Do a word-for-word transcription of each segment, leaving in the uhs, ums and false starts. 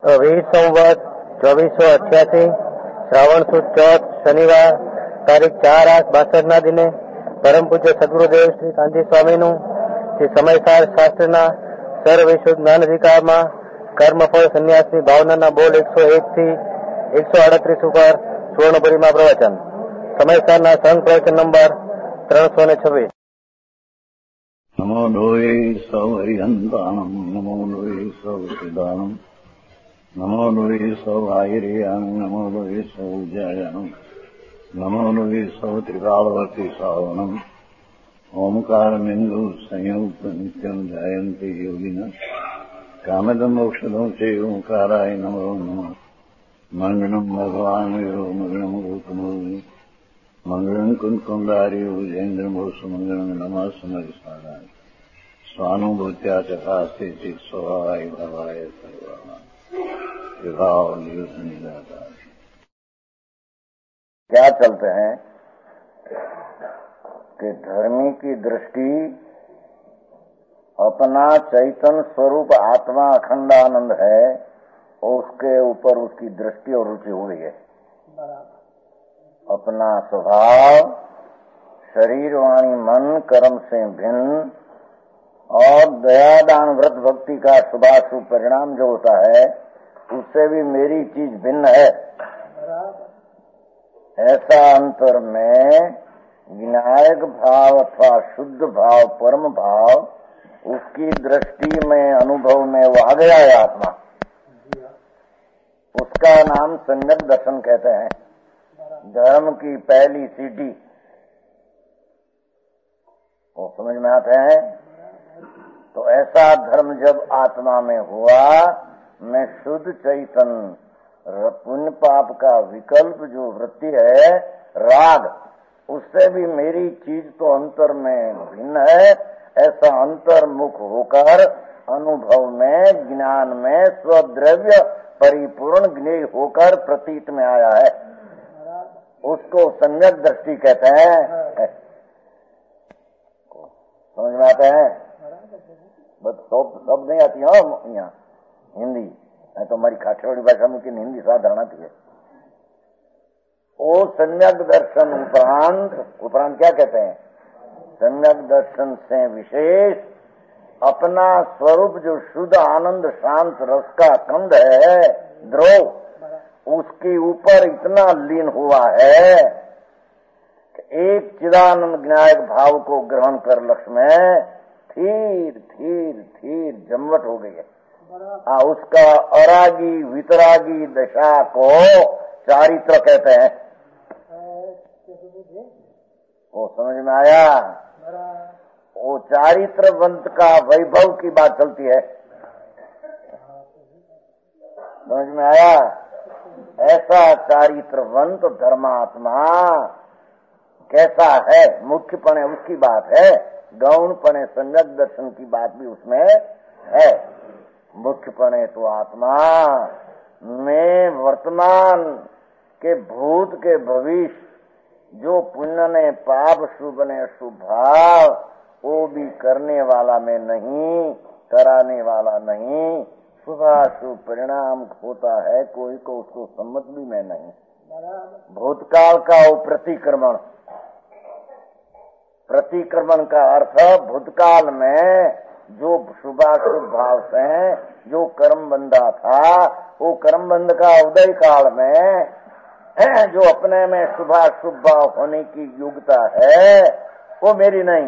तो वीर संवत चौबीस सौ अठ्यासी श्रावण सुद चौथ शनिवार તારીખ ચાર આઠ બાસઠ ના દિને પરમ પૂજ્ય સદગુરુદેવ શ્રી કાંતિ સ્વામીનું શ્રી સમયસાર શાસ્ત્રના સર્વવિશુદ્ધ જ્ઞાન અધિકારમાં કર્મફળ સંન્યાસની ભાવનાના બોલ એકસો એક થી એકસો આડત્રીસ ઉપર સુવર્ણપુરીમાં પ્રવચન. સમયસારના સંઘ પ્રવચન નંબર ત્રણસો ને છવ્વીસ. નમો લોહી સૌ હરિહંતાણમ નમો લોહી સૌ સિદ્ધાણમ નમો લોહી સૌ આયર્યામ નમો લોહી સૌ જયામ નમો લોહી સૌ ત્રિકાળવતી સાવનમ ઓમકારમિંદુ સંયુક્ત નિત્યમ જયંતિ યોગિના કામદમ મોક્ષદમ છે ઓંકારાય નમો નમઃ. મંગળમ ભગવાન વિરો મંગળમ ગૌતમોની મંગળમ કુંકુંદારી ઉજેન્દ્રમોસુ મંગળમ નમઃ સમરિસારાય સ્વાનુભૂત્યા ચકાસ્તે ચિત સ્વભાવાય ભવાય સર્વા विभाव नियुक्त नहीं जाता. क्या चलते हैं कि धर्मी की दृष्टि अपना चैतन्य स्वरूप आत्मा अखंडानंद है, उसके ऊपर उसकी दृष्टि और रुचि हो गई है. अपना स्वभाव शरीर वाणी मन कर्म से भिन्न और दयादान व्रत भक्ति का शुभाशुभ परिणाम जो होता है उससे भी मेरी चीज भिन्न है. ऐसा अंतर में विनायक भाव अथवा शुद्ध भाव परम भाव उसकी दृष्टि में अनुभव में वो आ गया है आत्मा. उसका नाम सम्यक दर्शन कहते हैं. धर्म की पहली सीढ़ी वो समझ में आते हैं. तो ऐसा धर्म जब आत्मा में हुआ, मैं शुद्ध चैतन्य पुण्य पाप का विकल्प जो वृत्ति है राग, उससे भी मेरी चीज तो अंतर में भिन्न है. ऐसा अंतर्मुख होकर अनुभव में ज्ञान में स्वद्रव्य परिपूर्ण ज्ञेय होकर प्रतीत में आया है. उसको सम्यक दृष्टि कहते हैं. समझ में आते हैं? बस शब्द नहीं आती हो यहाँ हिंदी, नहीं तो हमारी काठियावाड़ी भाषा में हिंदी साधारण आती है. वो सम्यक दर्शन उपरांत उपरांत क्या कहते हैं? सम्यक दर्शन से विशेष अपना स्वरूप जो शुद्ध आनंद शांत रस का कंद है द्रोह, उसके ऊपर इतना लीन हुआ है कि एक चिदानंद विनायक भाव को ग्रहण कर लक्ष्य में थीर थीर थीर जमवट हो गई है. आ, उसका अरागी वितरागी दशा को चारित्र कहते हैं. वो समझ में आया? वो चारित्रवंत का वैभव की बात चलती है. समझ में आया? ऐसा चारित्रवंत धर्मात्मा कैसा है मुख्यपणे उसकी बात है. गौणपणे सम्यक दर्शन की बात भी उसमें है. मुख्यपणे तो आत्मा में वर्तमान के भूत के भविष्य जो पुण्य ने पाप शुभ ने शुभ भाव वो भी करने वाला में नहीं, कराने वाला नहीं. शुभाशुभ परिणाम होता है कोई को उसको सम्मत भी में नहीं. भूतकाल का वो प्रतिक्रमण, प्रतिक्रमण का अर्थ भूतकाल में जो शुभाशुभ भाव से जो कर्म बंधा था, वो कर्म बंध का उदय काल में जो अपने में शुभाशुभ भाव होने की योग्यता है वो मेरी नहीं.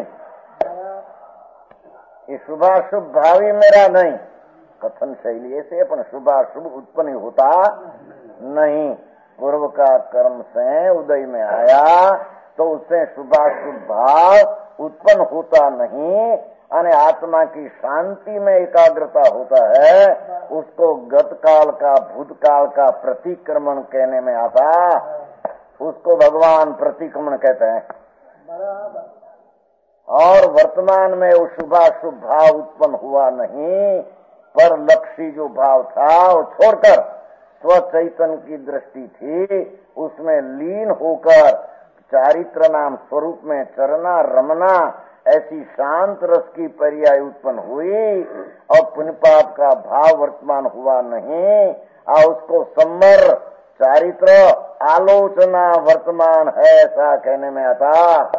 ये शुभाशुभ भाव ही मेरा नहीं. कथन शैली ऐसे अपन शुभाशुभ उत्पन्न होता नहीं. पूर्व का कर्म से उदय में आया तो उससे शुभाशुभ भाव उत्पन्न होता नहीं. अने आत्मा की शांति में एकाग्रता होता है. उसको गतकाल का भूतकाल का प्रतिक्रमण कहने में आता. उसको भगवान प्रतिक्रमण कहते हैं. और वर्तमान में वो शुभाशुभ भाव उत्पन्न हुआ नहीं, पर लक्ष्य जो भाव था वो छोड़कर स्वचैतन्य की दृष्टि थी, उसमें लीन होकर चारित्र नाम स्वरूप में चरना रमना ऐसी शांत रस की पर्याय उत्पन्न हुई और पुण्य पाप का भाव वर्तमान हुआ नहीं, और उसको सम्मर चारित्र आलोचना वर्तमान है ऐसा कहने में आता।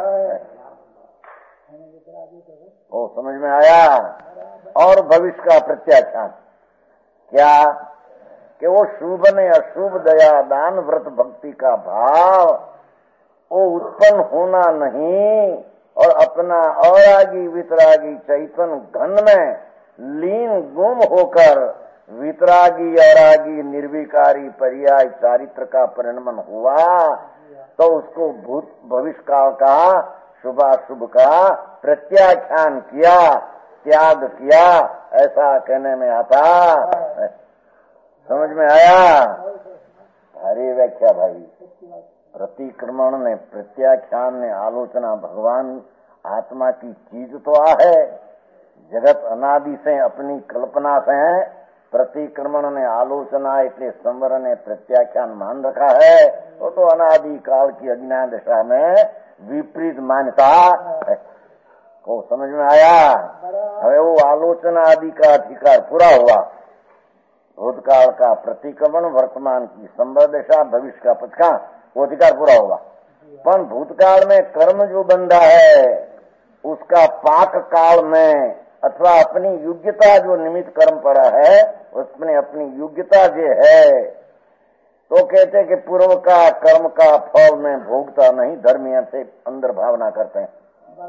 वो समझ में आया। और भविष्य का प्रत्याख्यान क्या कि वो शुभ ने अशुभ दया दान व्रत भक्ति का भाव वो उत्पन्न होना नहीं और अपना अरागी वितरागी चैतन्य घन में लीन गुम होकर वितरागी अरागी निर्विकारी पर्याय चारित्र का परिणमन हुआ, तो उसको भूत भविष्य काल का शुभाशुभ का प्रत्याख्यान किया, त्याग किया, ऐसा कहने में आता। समझ में आया? भारी व्याख्या भाई। प्रतिक्रमण ने प्रत्याख्यान ने आलोचना भगवान आत्मा की चीज तो आ है, जगत अनादि से अपनी कल्पना से है। प्रतिक्रमण ने आलोचना इसलिए संवर ने प्रत्याख्यान मान रखा है, वो तो अनादि काल की अज्ञान दशा में विपरीत मान्यता है। को समझ में आया? हमें वो आलोचना आदि का अधिकार पूरा हुआ। भूतकाल का प्रतिक्रमण, वर्तमान की संवर दशा, भविष्य का पचका, वो अधिकार पूरा होगा। पर भूतकाल में कर्म जो बंधा है उसका पाक काल में अथवा अपनी योग्यता जो निमित्त कर्म पड़ा है उसमें अपनी योग्यता जो है, तो कहते कि पूर्व का कर्म का फल में भोगता नहीं, धर्मियों से अंदर भावना करते हैं।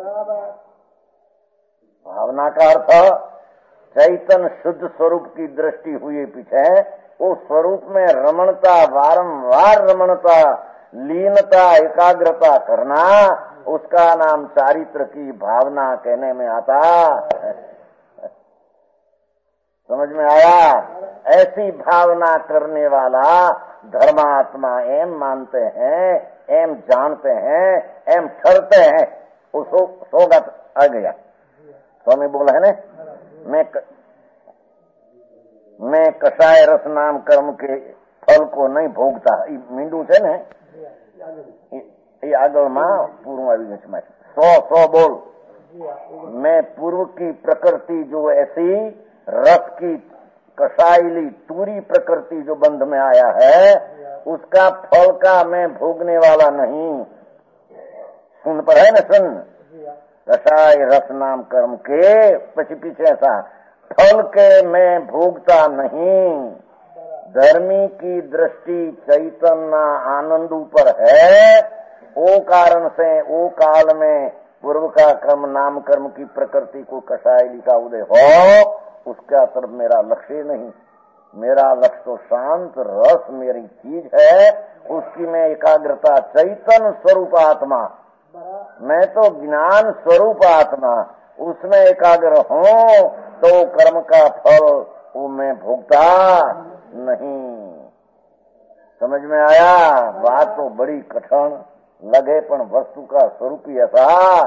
भावना का अर्थ चैतन्य शुद्ध स्वरूप की दृष्टि हुई पीछे, उस स्वरूप में रमणता, वारंवार रमणता, लीनता, एकाग्रता करना, उसका नाम चारित्र की भावना कहने में आता। समझ में आया? ऐसी भावना करने वाला धर्मात्मा एम मानते हैं, एम जानते हैं, एम ठहरते हैं, वो सो, सोगत आ गया। स्वामी बोला है ना, मैं क, मैं कषाय रस नाम कर्म के फल को नहीं भोगता। मींडू है ने ये आगल में पूर्व આવી ગયું છે। सौ सौ बोल। मैं पूर्व की प्रकृति जो ऐसी रस की कषायली तूरी प्रकृति जो बंध में आया है उसका फल का मैं भोगने वाला नहीं। सुन पर है न, सुन। कषाय रस नाम कर्म के पीछे पीछे ऐसा फल के मैं भोगता नहीं। धर्मी की दृष्टि चैतन्य आनंद ऊपर है, वो कारण से वो काल में पूर्व का कर्म नाम कर्म की प्रकृति को कषायली का उदय हो, उसका तरफ मेरा लक्ष्य नहीं। मेरा लक्ष्य तो शांत रस मेरी चीज है, उसकी मैं एकाग्रता चैतन्य स्वरूप आत्मा, मैं तो ज्ञान स्वरूप आत्मा, उसमें एकाग्र हूँ तो कर्म का फल वो मैं भोगता नहीं। समझ में आया? बात तो बड़ी कठिन लगे पर वस्तु का स्वरूप ही ऐसा।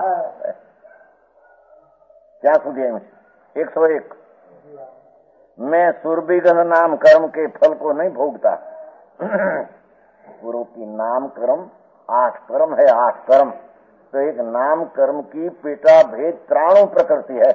क्या सुनिए एक सौ एक। मैं सुरभिगन नाम कर्म के फल को नहीं भोगता। पूर्व की नाम कर्म आठ कर्म है, आठ कर्म तो एक नाम कर्म की पेटा भेद त्राणु प्रकृति है।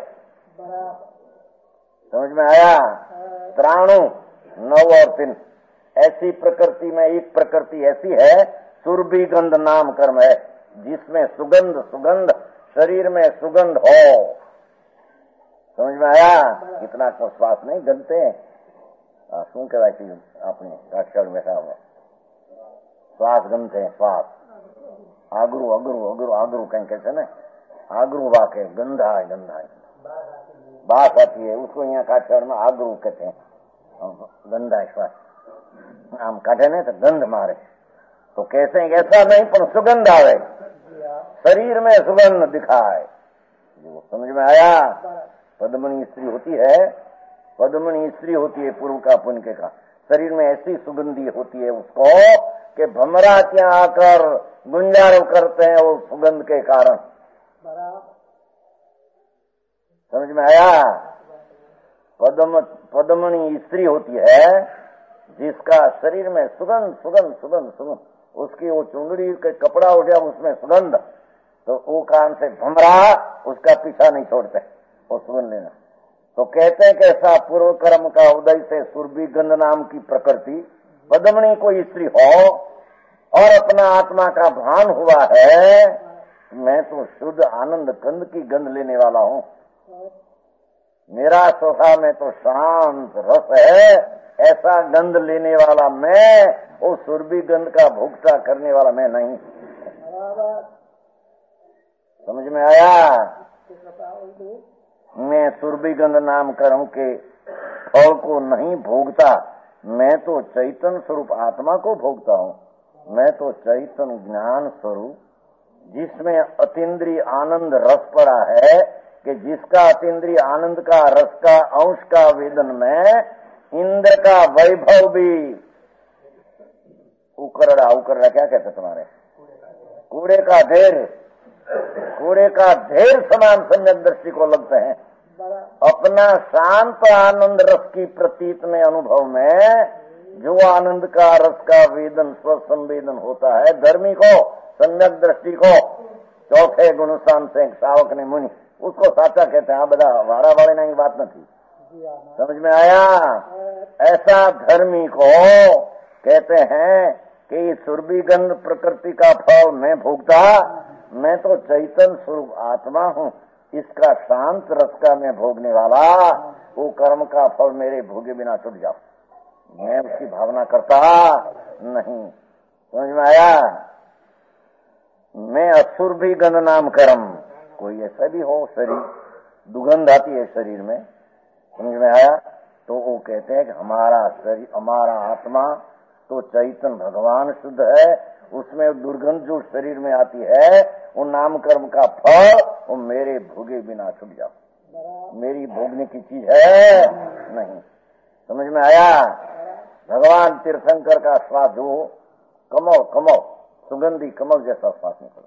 समझ में आया? त्राणु नौ और तीन ऐसी प्रकृति में एक प्रकृति ऐसी है, सुरभि गंध नाम कर्म है जिसमें सुगंध सुगंध शरीर में सुगंध हो। समझ में आया? इतना को श्वास नहीं गंधते शू कहवाय अपने काठियावाड़ में श्वास गंधते हैं। श्वास आगरू अगरू अगरू आगरू कहीं कहते ना, आगरू वाके गंधा है, गंधा है, बात आती है उसको यहाँ काठियावाड़ में आगरू कहते हैं। गंधा है श्वास, आम काटे नहीं तो गंध मारे, तो कैसे ऐसा नहीं पर सुगंध आवे, शरीर में सुगंध दिखाए। जो समझ में आया? पद्मनी स्त्री होती है, पद्मनी स्त्री होती है पूर्व का पुण्य के का, शरीर में ऐसी सुगंधी होती है उसको कि भमरा क्या आकर गुंजारो करते हैं वो सुगंध के कारण। समझ में आया? पद्म पद्मनी स्त्री होती है जिसका शरीर में सुगंध सुगंध सुगंध सुगंध, उसकी वो चुंदड़ी के कपड़ा उठा उसमें सुगंध, तो वो कारण से भमरा उसका पीछा नहीं छोड़ते, वो सुन लेना। तो कहते हैं कि ऐसा पूर्व कर्म का उदय से सुरभि गंध नाम की प्रकृति पद्मणी कोई स्त्री हो और अपना आत्मा का भान हुआ है, मैं तो शुद्ध आनंद कंद की गंध लेने वाला हूँ। मेरा स्वभाव में तो शांत रस है, ऐसा गंध लेने वाला मैं, वो सुरभि गंध का भुगता करने वाला मैं नहीं। समझ में आया? मैं सुरभि गंध नाम कर्म के फल को नहीं भोगता, मैं तो चैतन्य स्वरूप आत्मा को भोगता हूँ। मैं तो चैतन्य ज्ञान स्वरूप जिसमें अतीन्द्रिय आनंद रस पड़ा है, कि जिसका अतीन्द्रिय आनंद का रस का अंश का वेदन में इंद्र का वैभव भी उकरड़ा उकरड़ा क्या कहते तुम्हारे कूड़े का ढेर, कूड़े का ढेर समान सम्यक दृष्टि को लगते हैं। अपना शांत आनंद रस की प्रतीत में अनुभव में जो आनंद का रस का वेदन स्वसंवेदन होता है, धर्मी को सम्यक दृष्टि को चौथे गुणसान से सावक ने मुनि उसको साचा कहते हैं। बदा वाड़ा वाले नहीं बात न थी, समझ में आया? ऐसा धर्मी को कहते हैं कि सुरभि गंध प्रकृति का फल मैं भोगता, मैं तो चैतन्य स्वरूप आत्मा हूँ, इसका शांत रस का मैं भोगने वाला, वो कर्म का फल मेरे भोगे बिना छूट जाओ, मैं उसकी भावना करता नहीं। समझ में आया? मैं असुर भी गंध नाम कर्म, कोई ऐसा भी हो शरीर दुगंध आती है शरीर में, समझ में आया? तो वो कहते हैं कि हमारा शरीर हमारा आत्मा तो चैतन्य भगवान शुद्ध है, उसमें दुर्गंध जो शरीर में आती है वो नाम कर्म का फल वो मेरे भोगे बिना छूट जाओ, मेरी भोगने की चीज है नहीं। समझ में आया? भगवान तीर्थंकर का श्वास जो कमल कमल सुगंधी कमल जैसा श्वास निकल,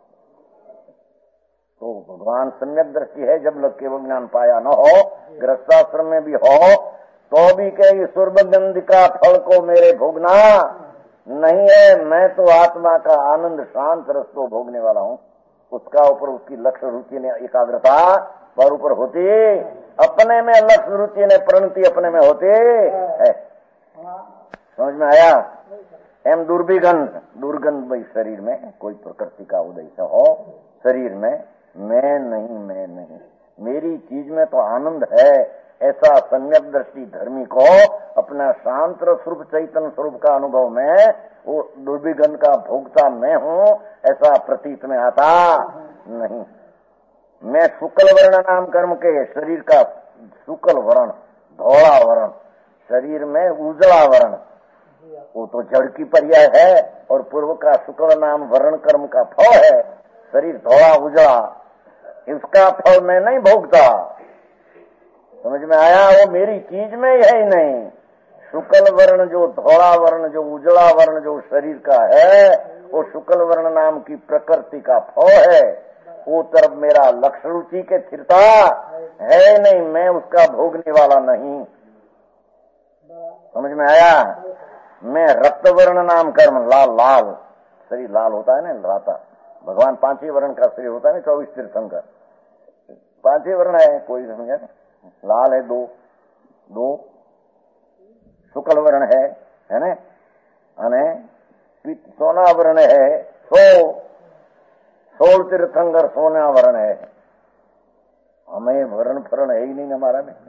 तो भगवान सम्यक दृष्टि है। जब लग केवल ज्ञान पाया न हो, गृहस्थाश्रम में भी हो, तो भी कहे सुरभगंध का फल को मेरे भोगना नहीं है, मैं तो आत्मा का आनंद शांत रस को भोगने वाला हूँ। उसका ऊपर उसकी लक्ष्य रुचि ने एकाग्रता पर ऊपर होती, अपने में लक्ष्य रुचि ने प्रणति अपने में होती है। समझ में आया? एम दुर्भिगंध दुर्गंध भाई शरीर में कोई प्रकृति का उदय से हो, शरीर में मैं नहीं मैं नहीं, मेरी चीज में तो आनंद है, ऐसा सम्यक दृष्टि धर्मी को अपना शांत स्वरूप चैतन्य स्वरूप का अनुभव में वो दुर्भिगंध का भोगता मैं हूँ, ऐसा प्रतीत में आता नहीं। मैं शुक्ल वर्ण नाम कर्म के शरीर का शुक्ल वर्ण धौला वर्ण, शरीर में उजला वर्ण, वो तो जड़ की पर्याय है, और पूर्व का शुक्ल नाम वर्ण कर्म का फल है, शरीर धौला उजला, इसका फल मैं नहीं भोगता। समझ में आया? वो मेरी चीज में ही है ही नहीं। शुक्ल वर्ण जो धौला वर्ण जो उजला वर्ण जो शरीर का है, वो शुक्ल वर्ण नाम की प्रकृति का फल है, वो तरफ मेरा लक्ष्य रुचि के स्थिरता है नहीं, मैं उसका भोगने वाला नहीं। समझ में आया? मैं रक्त वर्ण नाम कर्म लाल लाल शरीर लाल होता है ना, राता भगवान पांच ही वर्ण का शरीर होता है ना, चौबीस तीर्थंकर पांच ही वर्ण है, कोई समझे? लाल है दो दो, शुक्ल वर्ण है है ना, अने सोना वर्ण है सो, सोल तीर्थंकर सोना वर्ण है। हमें वर्ण फरण है ही नहीं हमारा में।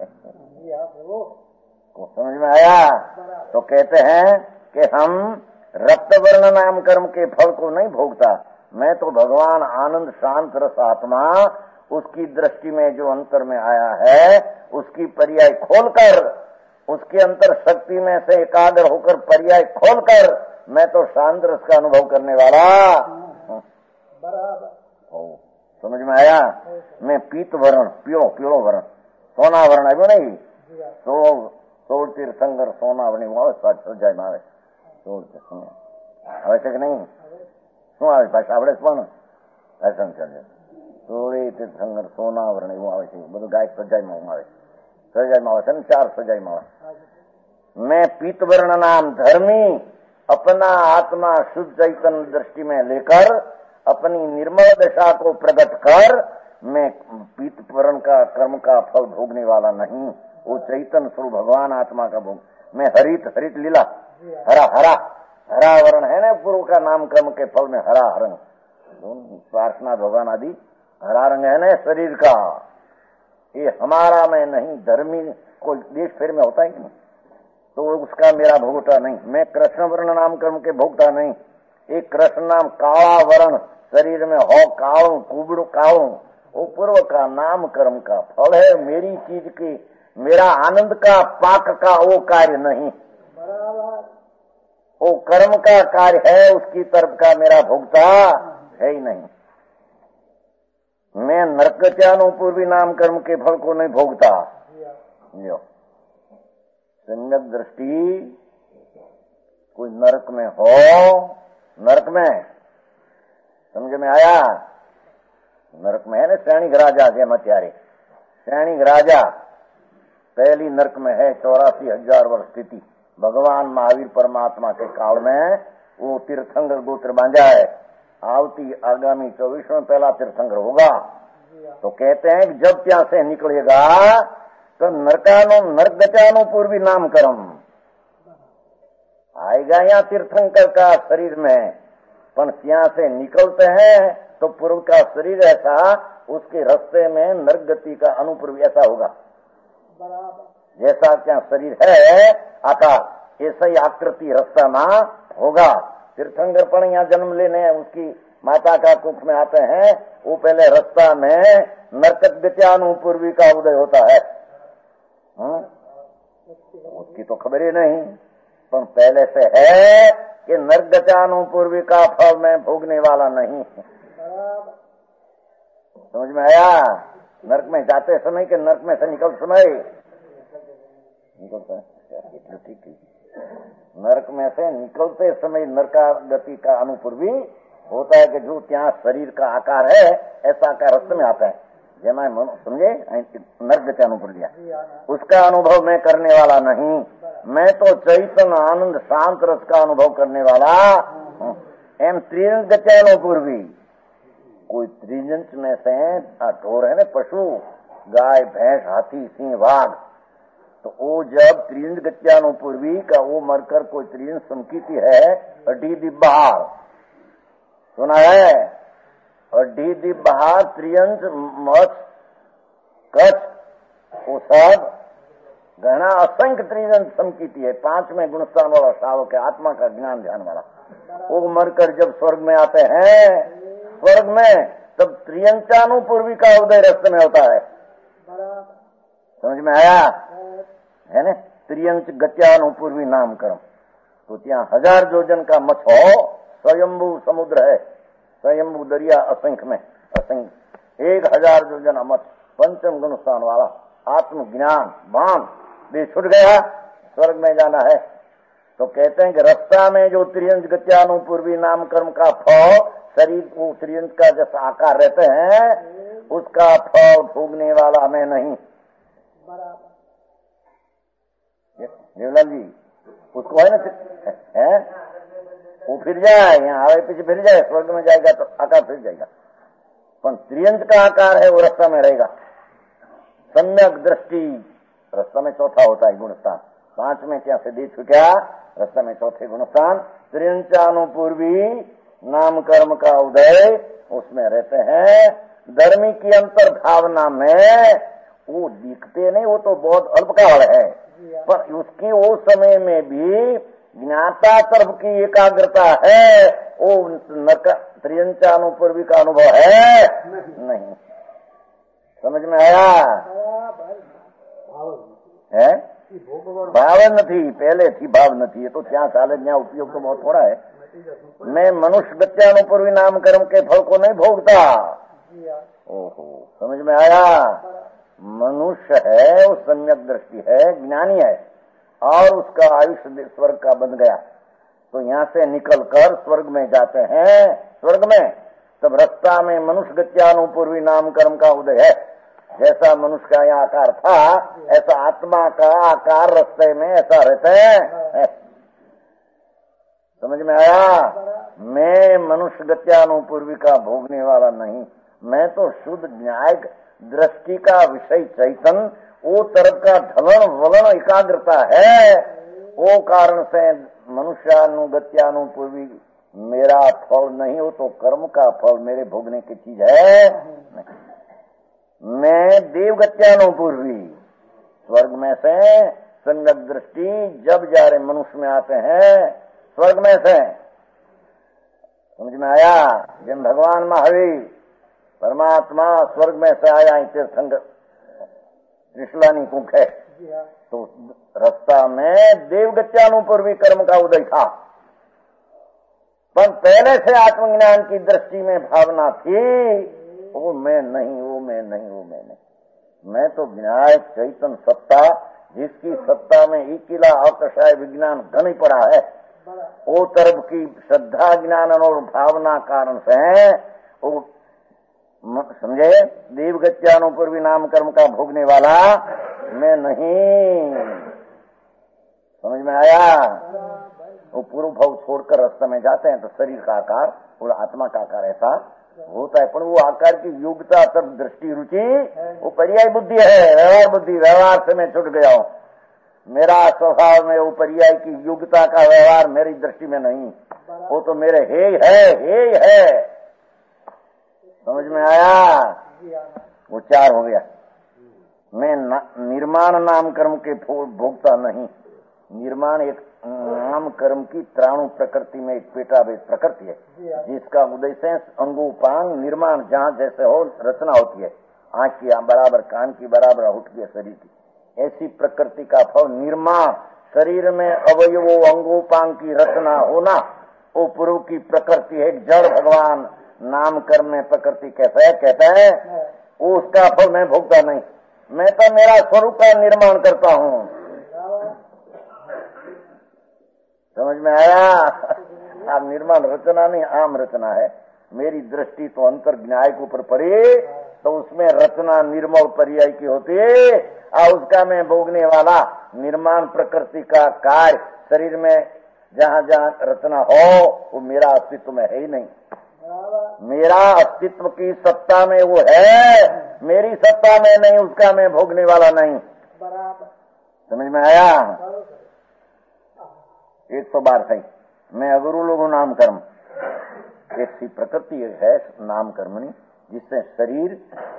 को समझ में आया? तो कहते हैं कि हम रक्त वर्ण नाम कर्म के फल को नहीं भोगता, मैं तो भगवान आनंद शांत रस आत्मा उसकी दृष्टि में जो अंतर में आया है उसकी पर्याय खोलकर, उसके अंतर शक्ति में से एकाग्र होकर पर्याय खोलकर मैं तो शांत रस का अनुभव करने वाला बराबर। समझ में आया? मैं पीत वर्ण पीड़ो पीड़ो वर्ण सोना वर्ण આવ્યો नहीं, तो सोल तीर्थंकर सोना वर्ण સજાય માં આવે, સોળ આવે છે કે નહીં? શું આવે ભાષા આવડે પણ ભાષણ ચાલે સોળે તીર્થંકર સોના વर्ण એવું આવે છે, બધું ગાય સજાયમાં આવે, સજાયમાં આવે છે ને, ચાર સજાયમાં આવે। मैं पीत वर्ण नाम धर्मी अपना आत्मा शुद्ध चैतन्य दृष्टि में लेकर अपनी निर्मल दशा को प्रकट कर मैं पीत वर्ण का कर्म का फल भोगने वाला नहीं, वो चैतन्य स्वरूप भगवान आत्मा का भोग। मैं हरित हरित लीला, हरा हरा हरा वर्ण है ना पूर्व का, नाम कर्म के फल में हरा रंग, प्रार्थना भगवान आदि हरा रंग है ना शरीर का, ये हमारा मैं नहीं। धर्मी कोई देश फेर में होता ही नहीं, तो उसका मेरा भोगता नहीं। मैं कृष्ण वर्ण नाम कर्म के भोगता नहीं। एक कृष्ण नाम काला वर्ण शरीर में हो, कालू कुबड़ू कालू, वो पूर्व का नाम कर्म का फल है। मेरी चीज की, मेरा आनंद का पाक का वो कार्य नहीं, वो कर्म का कार्य है, उसकी तरफ का मेरा भोगता है ही नहीं। मैं नरकत्यानुपूर्वी नाम कर्म के फल को नहीं भोगता। जो सम्यक दृष्टि, कोई नरक में हो, नरक में समझ में आया, नरक में है ना सैनिक राजा જેમ અત્યારે सैनिक राजा पहली नरक में है, चौरासी हजार वर्ष स्थिति। भगवान महावीर परमात्मा के काल में वो तीर्थंकर गोत्र बांधा है, आवती आगामी चौबीस में पहला तीर्थंकर होगा। तो कहते हैं कि जब ત્યાં से निकलेगा तो नरकानो नरगचानो पूर्वी नाम कर्म आएगा यहाँ तीर्थंकर का शरीर में, पर ત્યાં से निकलते हैं तो पूर्व का शरीर ऐसा, उसके रास्ते में नरक गति का अनुपूर्वी ऐसा होगा। जैसा क्या शरीर है आकार, ऐसा ही आकृति रास्ता में होगा। तीर्थंकर पण यहाँ जन्म लेने उसकी माता का कुख में आते हैं, वो पहले रास्ता में नरक गत्यानुपूर्वी का उदय होता है। हाँ? उसकी तो खबर ही नहीं, पर पहले से है कि नरक गत्यानुपूर्वी का फल में भोगने वाला नहीं। समझ में आया? नरक में जाते समय के नरक में से निकल समय निकलता है, ठीक है। नरक में से निकलते समय नरका गति का अनुपूर्वी होता है कि जो ત્યાં शरीर का आकार है ऐसा आकार रक्त में आता है, जैमा समझे नरक गति अनुपूर्वी, उसका अनुभव मैं करने वाला नहीं। मैं तो चैतन्य आनंद शांत रस का अनुभव करने वाला एम त्रियंग गति अनुपूर्वी। कोई त्रिजंच में से ढोर है ना पशु, गाय भैंस हाथी सिंह बाघ, तो वो जब त्रियंज गत्यानुपूर्वी का वो मरकर कोई त्रियंज संकीति है, अड्डी दिब्बार सुना है, अड्डी दिब्बार त्रियंज मत्स्य कच्छ, वो सब घना असंख्य त्रियंज संकीति है। पांच में गुणस्थान वाला श्रावक है, आत्मा का ज्ञान ध्यान वाला। वो मरकर जब स्वर्ग में आते हैं, स्वर्ग में तब त्रियंचानुपूर्वी का उदय रस्त में होता है। समझ में आया है ना? त्रियंच गत्यानुपूर्वी नाम कर्म। तो ત્યાં हजार जोजन का मत हो, स्वयंभू समुद्र है, स्वयंभू दरिया असंख्य में, असंख्य एक हजार जोजन अमत पंचम गुण स्थान वाला आत्मज्ञान भान भी छुट गया, स्वर्ग में जाना है। तो कहते हैं कि रास्ता में जो त्रियंच गत्यानुपूर्वी नाम कर्म का फल शरीर वो त्रियंच का जैसा आकार रहते हैं, उसका फल भोगने वाला मैं नहीं। देवलाल जी उसको है ना है? वो फिर जाए, यहाँ आगे पीछे फिर जाए, स्वर्ग में जाएगा तो आकार फिर जाएगा, पर त्रियंच का आकार है वो रास्ता में रहेगा। सम्यक दृष्टि रास्ता में चौथा होता है गुणस्थान, पांच में क्या से दे चुका, रास्ता में चौथे गुणस्थान त्रियंचानुपूर्वी नाम कर्म का उदय, उसमें रहते हैं। धर्मी की अंतर भावना में वो दिखते नहीं, वो तो बहुत अल्पकाल है, पर उसकी वो समय में भी ज्ञाता तरफ की एकाग्रता है, वो नरक त्रियंचानुपूर्वी का अनुभव है नहीं। समझ में आया है? भाव नहीं, पहले थी भाव नहीं, ये तो क्या चाले, यहाँ उपयोग तो बहुत थोड़ा है। मैं मनुष्य गत्यानुपूर्वी नाम कर्म के फल को नहीं भोगता। ओहो, समझ में आया? मनुष्य है, वो सम्यक दृष्टि है, ज्ञानी है, और उसका आयुष्य स्वर्ग का बन गया, तो यहाँ से निकलकर स्वर्ग में जाते हैं। स्वर्ग में तब रास्ता में मनुष्य गत्यानुपूर्वी नाम कर्म का उदय है। जैसा मनुष्य का यहाँ आकार था, ऐसा आत्मा का आकार रास्ते में ऐसा रहता है। समझ में आया? मैं मनुष्य गत्यानुपूर्वी का भोगने वाला नहीं, मैं तो शुद्ध न्यायिक दृष्टि का विषय चैतन्य, वो तरफ का ढलन वलन एकाग्रता है। वो कारण से मनुष्यानुगत्यानु पूर्वी मेरा फल नहीं हो तो कर्म का फल मेरे भोगने की चीज है नहीं। मैं देवगत्यानु पूर्वी, स्वर्ग में से सम्यक दृष्टि जब जा रहे मनुष्य में आते हैं, स्वर्ग में से समझ में आया। जिन भगवान महावीर परमात्मा स्वर्ग में से आया तीर्थंकर त्रिशलानी कुंख है, तो रास्ता में देवगत्यानुपूर्वी कर्म का उदय था। पर पहले से आत्मज्ञान की दृष्टि में भावना थी, वो मैं नहीं, वो मैं नहीं, वो मैं नहीं। मैं तो विनायक चैतन्य सत्ता, जिसकी सत्ता में इकिला अकषाय विज्ञान घन ही पड़ा है, वो तरफ की श्रद्धा ज्ञान और भावना कारण से वो समझे देवगत्यानुपूर्वी नाम कर्म का भोगने वाला मैं नहीं। समझ में आया। वो पूर्व भाव छोड़कर रास्ते में जाते हैं तो शरीर का आकार और आत्मा का आकार ऐसा होता है, पर वो आकार की योग्यता सब दृष्टि रुचि वो पर्याय बुद्धि है, व्यवहार बुद्धि। व्यवहार से मैं छुट गया हूँ, मेरा स्वभाव में वो पर्याय की योग्यता का व्यवहार मेरी दृष्टि में नहीं, वो तो मेरे हे है, हे है। समझ में आया। वो चार हो गया। मैं निर्माण नाम कर्म के भोगता नहीं। निर्माण एक नाम कर्म की त्राणु प्रकृति में एक पेटाभेद प्रकृति है, जिसका उद्देश्य अंगोपांग निर्माण, जहाँ जैसे हो रचना होती है, आंख की बराबर, कान की बराबर, होठ की, शरीर की, ऐसी प्रकृति का फल निर्माण। शरीर में अवयवों अंगोपांग की रचना होना वो पूर्व की प्रकृति है। जड़ भगवान नाम कर्म में प्रकृति कैसा है कहता है, वो उसका फल मैं भोगता नहीं। मैं तो मेरा स्वरूप का निर्माण करता हूँ। समझ में आया। आप निर्माण रचना नहीं, आम रचना है। मेरी दृष्टि तो अंतर न्याय के ऊपर पड़ी, तो उसमें रचना निर्मल पर्याय की होती है, और उसका मैं भोगने वाला निर्माण प्रकृति का कार्य शरीर में जहाँ जहाँ रचना हो वो मेरा अस्तित्व में है ही नहीं। मेरा अस्तित्व की सत्ता में वो है, मेरी सत्ता में नहीं, उसका मैं भोगने वाला नहीं। समझ में आया। एक सौ बार सही। मैं अगुरु लोगों नाम कर्म, एक सी प्रकृति है नाम कर्मणी, जिससे शरीर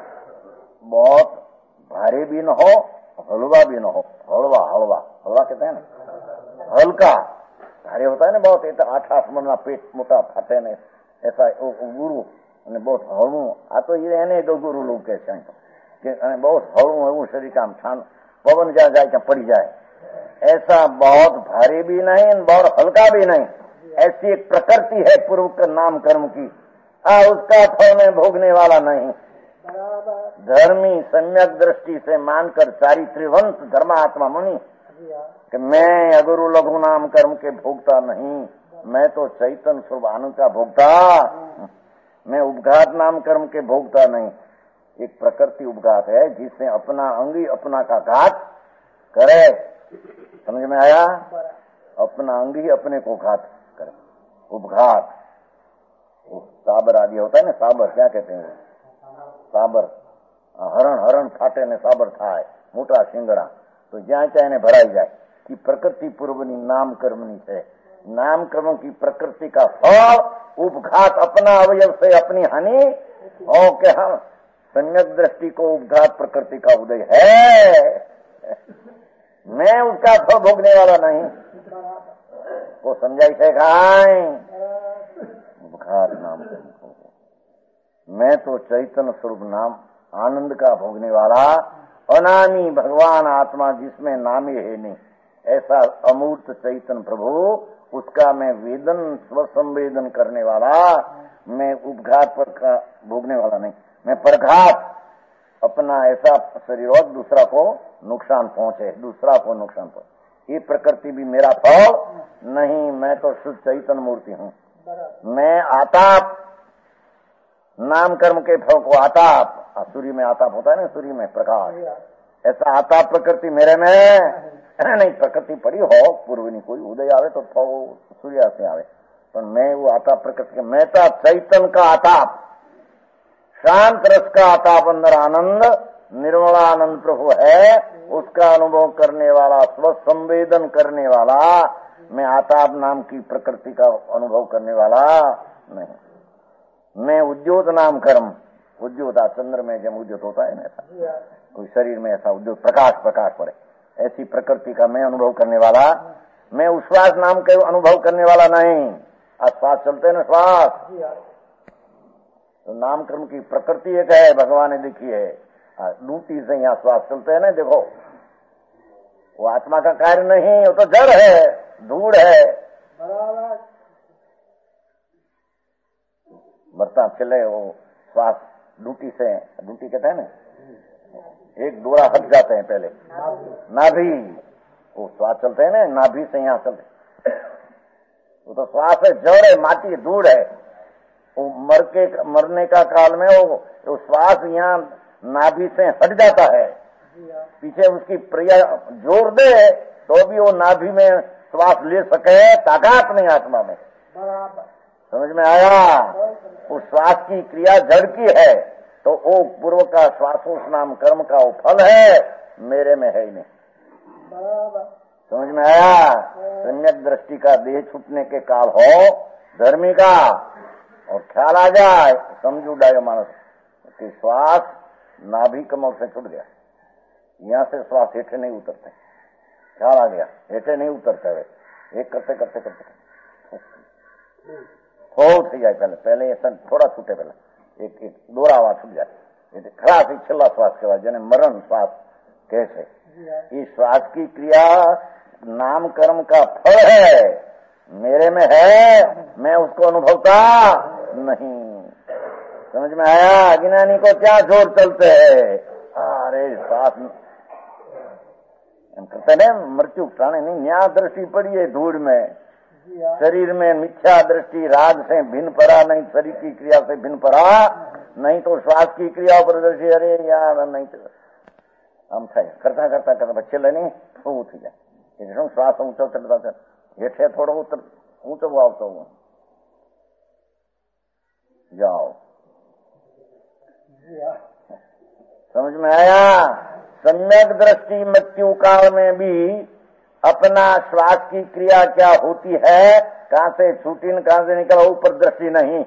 बहुत भारी भी न हो, हलवा भी न हो। हलवा हलवा हलवा कहते हैं ना, हल्का। भारी होता है ना बहुत, ये तो आठ आठ मरना पेट मोटा फाटे ने ऐसा गुरु અને बहुत हलવું। आ तो ये એને गुरु लोग कहते हैं कि बहुत हलવું हलવું शरीर का छान पवन जा जाए क्या पड़ी जाए, ऐसा बहुत भारी भी नहीं बहुत हल्का भी नहीं। ऐसी एक प्रकृति है पूर्व का नाम कर्म की, आ उसका फल में भोगने वाला नहीं। धर्मी सम्यक दृष्टि से मानकर चारित्र्यवंत धर्मात्मा मुनि कि मैं अगुरु लघु नाम कर्म के भोगता नहीं, मैं तो चैतन्य स्वरूप आनंद का भोगता, मैं उपघात नाम कर्म के भोगता नहीं। एक प्रकृति उपघात है जिससे अपना अंगी अपना का घात करे। समझ में आया। अपना अंगी अपने को घात करे, उपघात। साबर आदि होता है ना, साबर क्या कहते हैं, साबर हरण हरण फाटे ने साबर थाय मोटा सिंगड़ा, तो ज्યાં चाहे ने भराई जाए कि प्रकृति पूर्वनी नाम कर्मनी है। नाम कर्म की प्रकृति का फल उपघात, अपना अवयव से अपनी हानि हो के हम सम्यक दृष्टि को उपघात प्रकृति का उदय है। मैं उसका फल भोगने वाला नहीं। वो समझाई थे खाए उपघात नाम कर्म, मैं तो चैतन्य स्वरूप नाम आनंद का भोगने वाला अनामी भगवान आत्मा, जिसमें नाम ही है नहीं, ऐसा अमूर्त चैतन्य प्रभु, उसका मैं वेदन स्वसंवेदन करने वाला, मैं उपघात पर का भोगने वाला नहीं। मैं परघात, अपना ऐसा शरीर और दूसरा को नुकसान पहुंचे, दूसरा को नुकसान पहुंचे, ये प्रकृति भी मेरा फल नहीं। मैं तो शुद्ध चैतन्य मूर्ति हूँ। मैं आताप नाम कर्म के फल को आताप, सूर्य में आताप होता है ना, सूर्य में प्रकाश, ऐसा आताप प्रकृति मेरे में नहीं। प्रकृति पड़ी हो पूर्वनी कोई उदय आवे तो सूर्य से आवे, पर मैं वो आताप प्रकृति, मैं तो चैतन्य का आताप, शांत रस का आताप अंदर आनंद निर्मलानंद प्रभु है, उसका अनुभव करने वाला, स्वसंवेदन करने वाला, मैं आताप नाम की प्रकृति का अनुभव करने वाला नहीं। मैं उद्योत नाम कर्म, उद्योत चंद्र में जब उद्योत होता है ना, ऐसा कोई शरीर में ऐसा उद्योत प्रकाश प्रकाश पड़े, ऐसी प्रकृति का मैं अनुभव करने वाला, मैं उश्वास नाम के अनुभव करने वाला नहीं। आज श्वास चलते हैं ना, श्वास तो नाम कर्म की प्रकृति एक है, भगवान ने देखी है। ड्यूटी से यहाँ श्वास चलते हैं ना, देखो वो आत्मा का कार्य नहीं, वो तो जड़ है, धूड़ है। बर्ता चले वो श्वास ड्यूटी से, ड्यूटी कहते हैं ना, एक डोरा हट जाते हैं पहले नाभि, वो श्वास चलते हैं ना नाभि से यहाँ चलते, वो तो श्वास है, जड़ है, माटी धूड़ है। वो मर के मरने का काल में वो, वो श्वास यहाँ नाभि से हट जाता है, पीछे उसकी प्रिया जोर दे तो भी वो नाभि में श्वास ले सके, ताकत नहीं आत्मा में। समझ में आया? उस श्वास की क्रिया जड़ की है, तो वो पूर्व का श्वासोस नाम कर्म का वो फल है, मेरे में है ही नहीं। समझ में आया? सम्यक दृष्टि का देह छूटने के काल हो धर्मी का, और ख्याल आ जाए, समझू डायो मानस कि श्वास नाभि कमल से छूट गया, यहाँ से श्वास हेठे नहीं उतरते, ख्याल आ गया हेठे नहीं उतरते हुए, एक करते करते करते थोड़ा थी जाए, पहले पहले ऐसा थोड़ा छूटे, पहले एक एक दोरा आवाज छूट जाए, खराब ही छिल्ला श्वास के बाद, जने मरण श्वास कैसे, इस श्वास की क्रिया नाम कर्म का फल है, मेरे में है, मैं उसको अनुभवता नहीं। समझ में आया? अज्ञानी को क्या जोर चलते है, अरे श्वास करते नहीं, मृत्यु प्राणी नहीं, न्याय दृष्टि पड़ी है धूड़ में, शरीर में मिथ्या दृष्टि राग से भिन्न पड़ा नहीं, शरीर की क्रिया से भिन्न पड़ा नहीं, तो श्वास की क्रिया पर दृष्टि, अरे यार नहीं तो हम थे करता करता करता बच्चे लेने तो उठ जाए, श्वास ऊंचा चलता चल हेठे थोड़ा उतर ऊंचो आवतो हूँ, जाओ। समझ में आया? सम्यक दृष्टि मृत्यु काल में भी अपना श्वास की क्रिया क्या होती है, कहां से छूटी न कहां से निकला, ऊपर दृष्टि नहीं।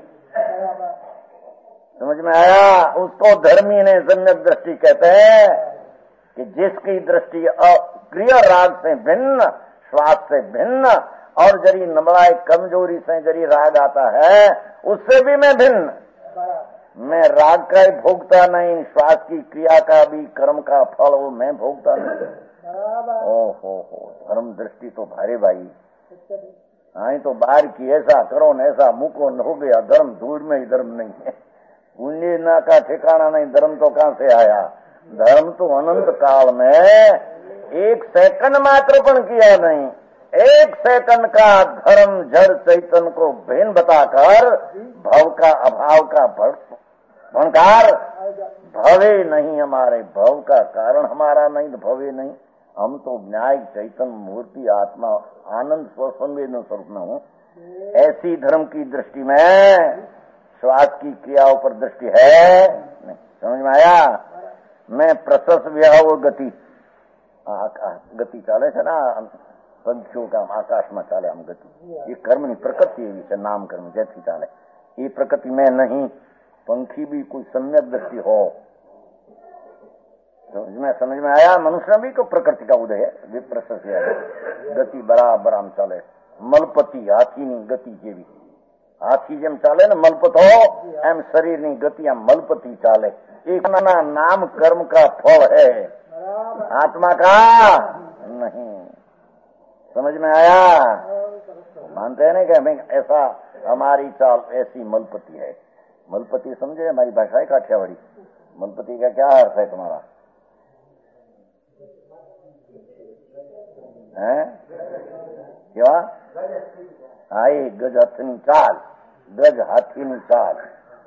समझ में आया? उसको धर्मी ने सम्यक दृष्टि कहते हैं कि जिसकी दृष्टि अक्रिय राग से भिन्न, श्वास से भिन्न, और जरी नबड़ाई कमजोरी से जरी राग आता है उससे भी मैं भिन्न, मैं राग का ही भोगता नहीं, श्वास की क्रिया का भी कर्म का फल वो मैं भोगता नहीं। ओहो हो, धर्म दृष्टि तो भारे भाई, आई तो बाहर की ऐसा करो न ऐसा मुको न हो गया, धर्म धूल में ही धर्म नहीं है, पुण्य ना का ठिकाना नहीं, धर्म तो कहां से आया? धर्म तो अनंत काल में एक सेकंड मात्र पण किया नहीं, एक सेकंड का धर्म जड़ चैतन्य को भेन बताकर भव का अभाव का भंकार, भवे नहीं हमारे, भव का कारण हमारा नहीं तो भवे नहीं, हम तो न्याय चैतन्य मूर्ति आत्मा आनंद स्वसंवेदन स्वरूप में हूँ। ऐसी धर्म की दृष्टि में श्वास की क्रियाओं पर दृष्टि है नहीं। समझ में आया? मैं प्रशस्त व्याव गति गति चाले છે ना, पंखियों का आकाश में चाले हम गति, ये कर्म ની प्रकृति એવી છે, नाम कर्म जैसी चाले, ये प्रकृति में नहीं। पंखी भी कोई सम्यक दृष्टि हो, समझ में समझ में आया? मनुष्य भी को प्रकृति का उदय है, विप्रशस्त है, गति बराबर हम चाले। मलपति हाथी ની गति જેવી, हाथी જેમ ચાલે ને મલપત हो, એમ शरीर ની गति આમ मलपति चाले। एक नाम कर्म का फल है, आत्मा का नहीं। समझ में आया? मानते हैं ना कि हमें ऐसा हमारी चाल ऐसी मलपति है। मलपति समझे? हमारी भाषा है काठियावाड़ी। मलपति का क्या अर्थ है तुम्हारा? है क्या? आई गज हाथी चाल, गज हाथी चाल।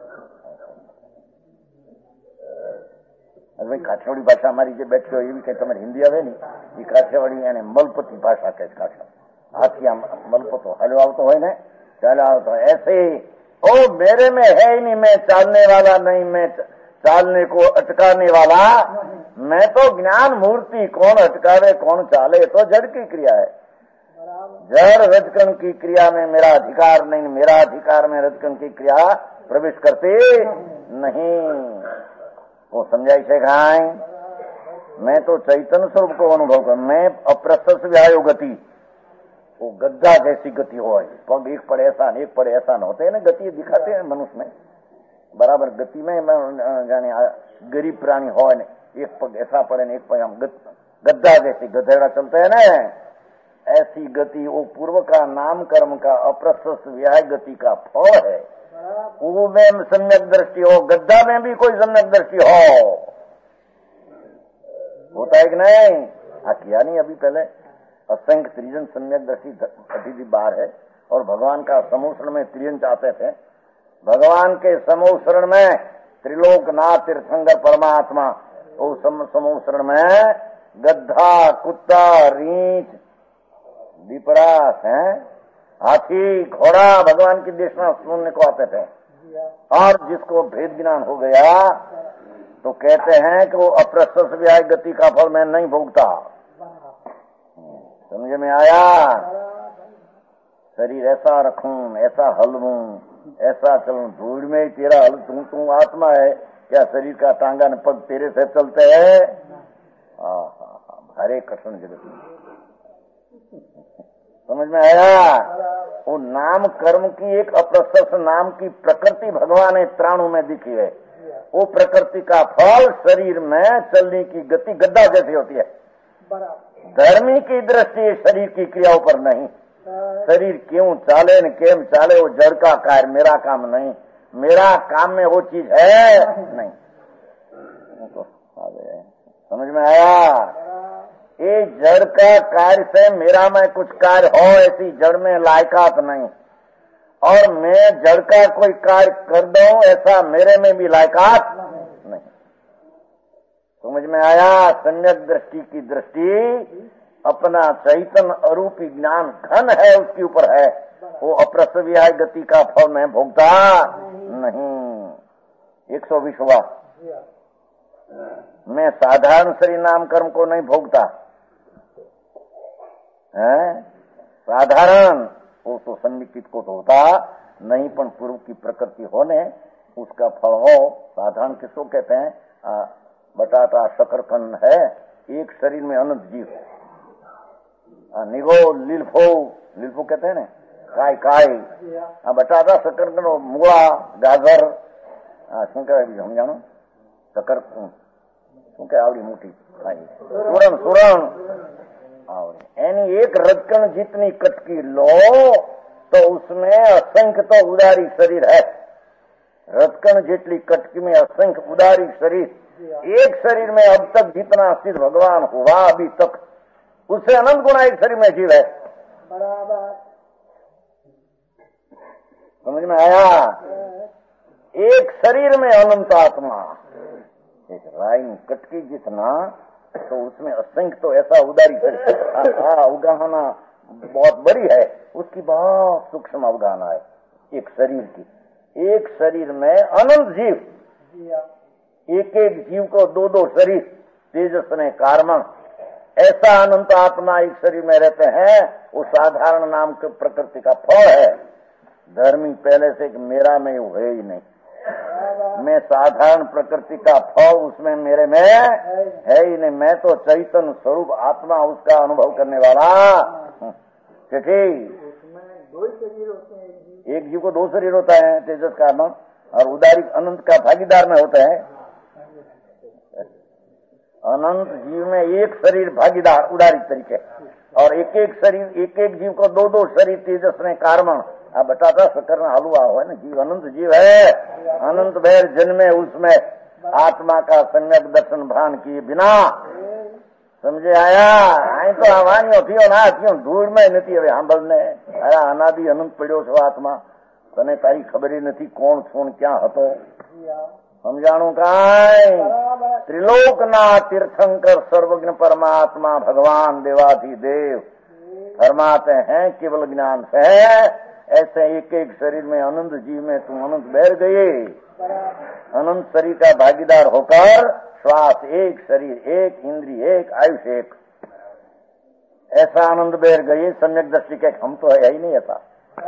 भाई काठियावाड़ी भाषा हमारी जो बैठी हो, ये भी कहीं तुम्हारी हिंदी आवे नहीं, ये काठियावाड़ी यानी मलपति भाषा कहे। काठिया हाथी मलपतो हलो आवतो હોય ને, ચાલે આવતો ऐसे ओ मेरे में है ही नहीं, मैं चालने वाला नहीं, मैं चालने को अटकाने वाला, मैं तो ज्ञान मूर्ति, कौन अटकावे कौन चाले, तो जड़ की क्रिया है। जड़ रजकण की क्रिया में मेरा अधिकार नहीं, मेरा अधिकार में रजकण की क्रिया प्रवेश करते नहीं। वो समझाई से खाए, मैं तो चैतन्य स्वरूप को अनुभव कर, मैं अप्रशस्त व्यायो गति, वो गद्दा जैसी गति हो, पग एक पड़ ऐसा एक पड़ ऐसा न होते है ना, गति दिखाते हैं मनुष्य में बराबर गति में, जाने गरीब प्राणी हो ने एक पग ऐसा पड़े न एक पग हम गद्दा जैसी गधेड़ा चलते है ना, ऐसी गति वो पूर्व का नाम कर्म का अप्रशस्त व्याय गति का फल है। वो में सम्यक दृष्टि हो, गद्दा में भी कोई सम्यक दृष्टि हो, होता है कि नहीं? आ किया नहीं अभी पहले, असंख्य त्रिजन सम्यक दृष्टि अतिथि बार है, और भगवान का समूह शरण में त्रिजन चाहते थे। भगवान के समूह शरण में त्रिलोकनाथ तीर्थंकर परमात्मा, वो समूह शरण में गद्दा, कुत्ता, रीछ, विपरास है, हाथी, घोड़ा भगवान की देशना सुनने को आते थे। और जिसको भेद ज्ञान हो गया तो कहते हैं कि वो अप्रशस्त व्याय गति का फल मैं नहीं भोगता। समझ में आया? शरीर ऐसा रखूं, ऐसा हलूं, ऐसा चलूं, धूल में ही तेरा हल, तू तू आत्मा है क्या? शरीर का टांगा न पग तेरे से चलते है? हरे कृष्ण जगत में समझ में आया? वो नाम कर्म की एक अप्रशस्त नाम की प्रकृति भगवान ने त्राणु में दिखी है। वो प्रकृति का फल शरीर में चलने की गति गद्दा जैसी होती है। धर्मी की दृष्टि शरीर की क्रियाओं पर नहीं, शरीर क्यों चाले न केम चाले वो जड़ का कार्य, मेरा काम नहीं, मेरा काम में वो चीज है नहीं। समझ में आया? ये जड़ का कार्य से मेरा में कुछ कार्य हो, ऐसी जड़ में लायकात नहीं, और मैं जड़ का कोई कार्य कर दूं ऐसा मेरे में भी लायकात नहीं। समझ में आया? सम्यक दृष्टि की दृष्टि अपना चैतन्य अरूपी ज्ञान घन है, उसके ऊपर है, वो अप्रसव्याय गति का फल मैं भोगता नहीं। एक सौ बीसवा, मैं साधारण शरीर नाम कर्म को नहीं भोगता है। साधारण वो तो सन्निकित को तो होता नहीं, पर पूर्व की प्रकृति होने उसका फल हो। साधारण किसको कहते हैं? आ, बटाटा शकरकंद है, एक शरीर में अनंत जीव, निगो लिल्फो, लिल्फो कहते हैं ना, काय काय, आ बटाटा शकरकंद, मूला, गाजर, શું કહેવાય બીજું સમજાણો? શકર શું કે આવડી મોટી સુરણ સુરણ आवड़ी, यानी एक रजकण जितनी कटकी लो तो उसमें असंख्य तो उदारी शरीर है। रजकण जितनी कटकी में असंख्य उदारी शरीर, एक शरीर में अब तक जितना सिद्ध भगवान हुआ अभी तक, उससे अनंत गुना एक शरीर में जीव है। बराबर समझ में आया? एक शरीर में अनंत आत्मा, एक राइन कटकी जितना, तो उसमें असंख्य तो ऐसा उदारी शरीर, अवगाहना बहुत बड़ी है, उसकी बहुत सूक्ष्म अवगाहना है एक शरीर की। एक शरीर में अनंत जीव, एक एक जीव को दो दो शरीर, तेजस ने कारमण, ऐसा अनंत आत्मा एक शरीर में रहते हैं। वो साधारण नाम के प्रकृति का फल है। धर्मी पहले से कि मेरा में वो है ही नहीं, मैं साधारण प्रकृति का फल उसमें मेरे में है ही नहीं, मैं तो चैतन्य स्वरूप आत्मा, उसका अनुभव करने वाला। ठीक, एक जीव को दो शरीर होता है, तेजस का नाम, और उदारी अनंत का भागीदार में होता है। अनंत जीव में एक शरीर भागीदार उदारी तरीके, और एक एक शरीर, एक एक जीव को दो दो शरीर, तेजस ने कारमण। अब बटाटा शक्कर में हलवा हो है ना, जीव अनंत जीव है, अनंत भैर जन्मे उसमें आत्मा का सम्यक दर्शन भान किए बिना। समझे आया? आई तो हमारी थी ना थी धूल में नहीं હવે સાંભળને આયા અનાદિ અનંત પડ્યો છો આત્મા, તને તારી ખબર નથી કોણ છું ક્યાં હતો, સમજાણું કાંઈ? ત્રિલોકના તીર્થંકર सर्वज्ञ परमात्मा भगवान देवाधिदेव फरमाते हैं केवल ज्ञान से ऐसे एक एक शरीर में अनंत जीव में तुम अनंत बैठ गए। अनंत शरीर का भागीदार होकर श्वास एक, शरीर एक, इंद्रिय एक, आयुष एक, ऐसा आनंद बैठ गए। सम्यक दृष्टि के हम तो है ही नहीं ऐसा।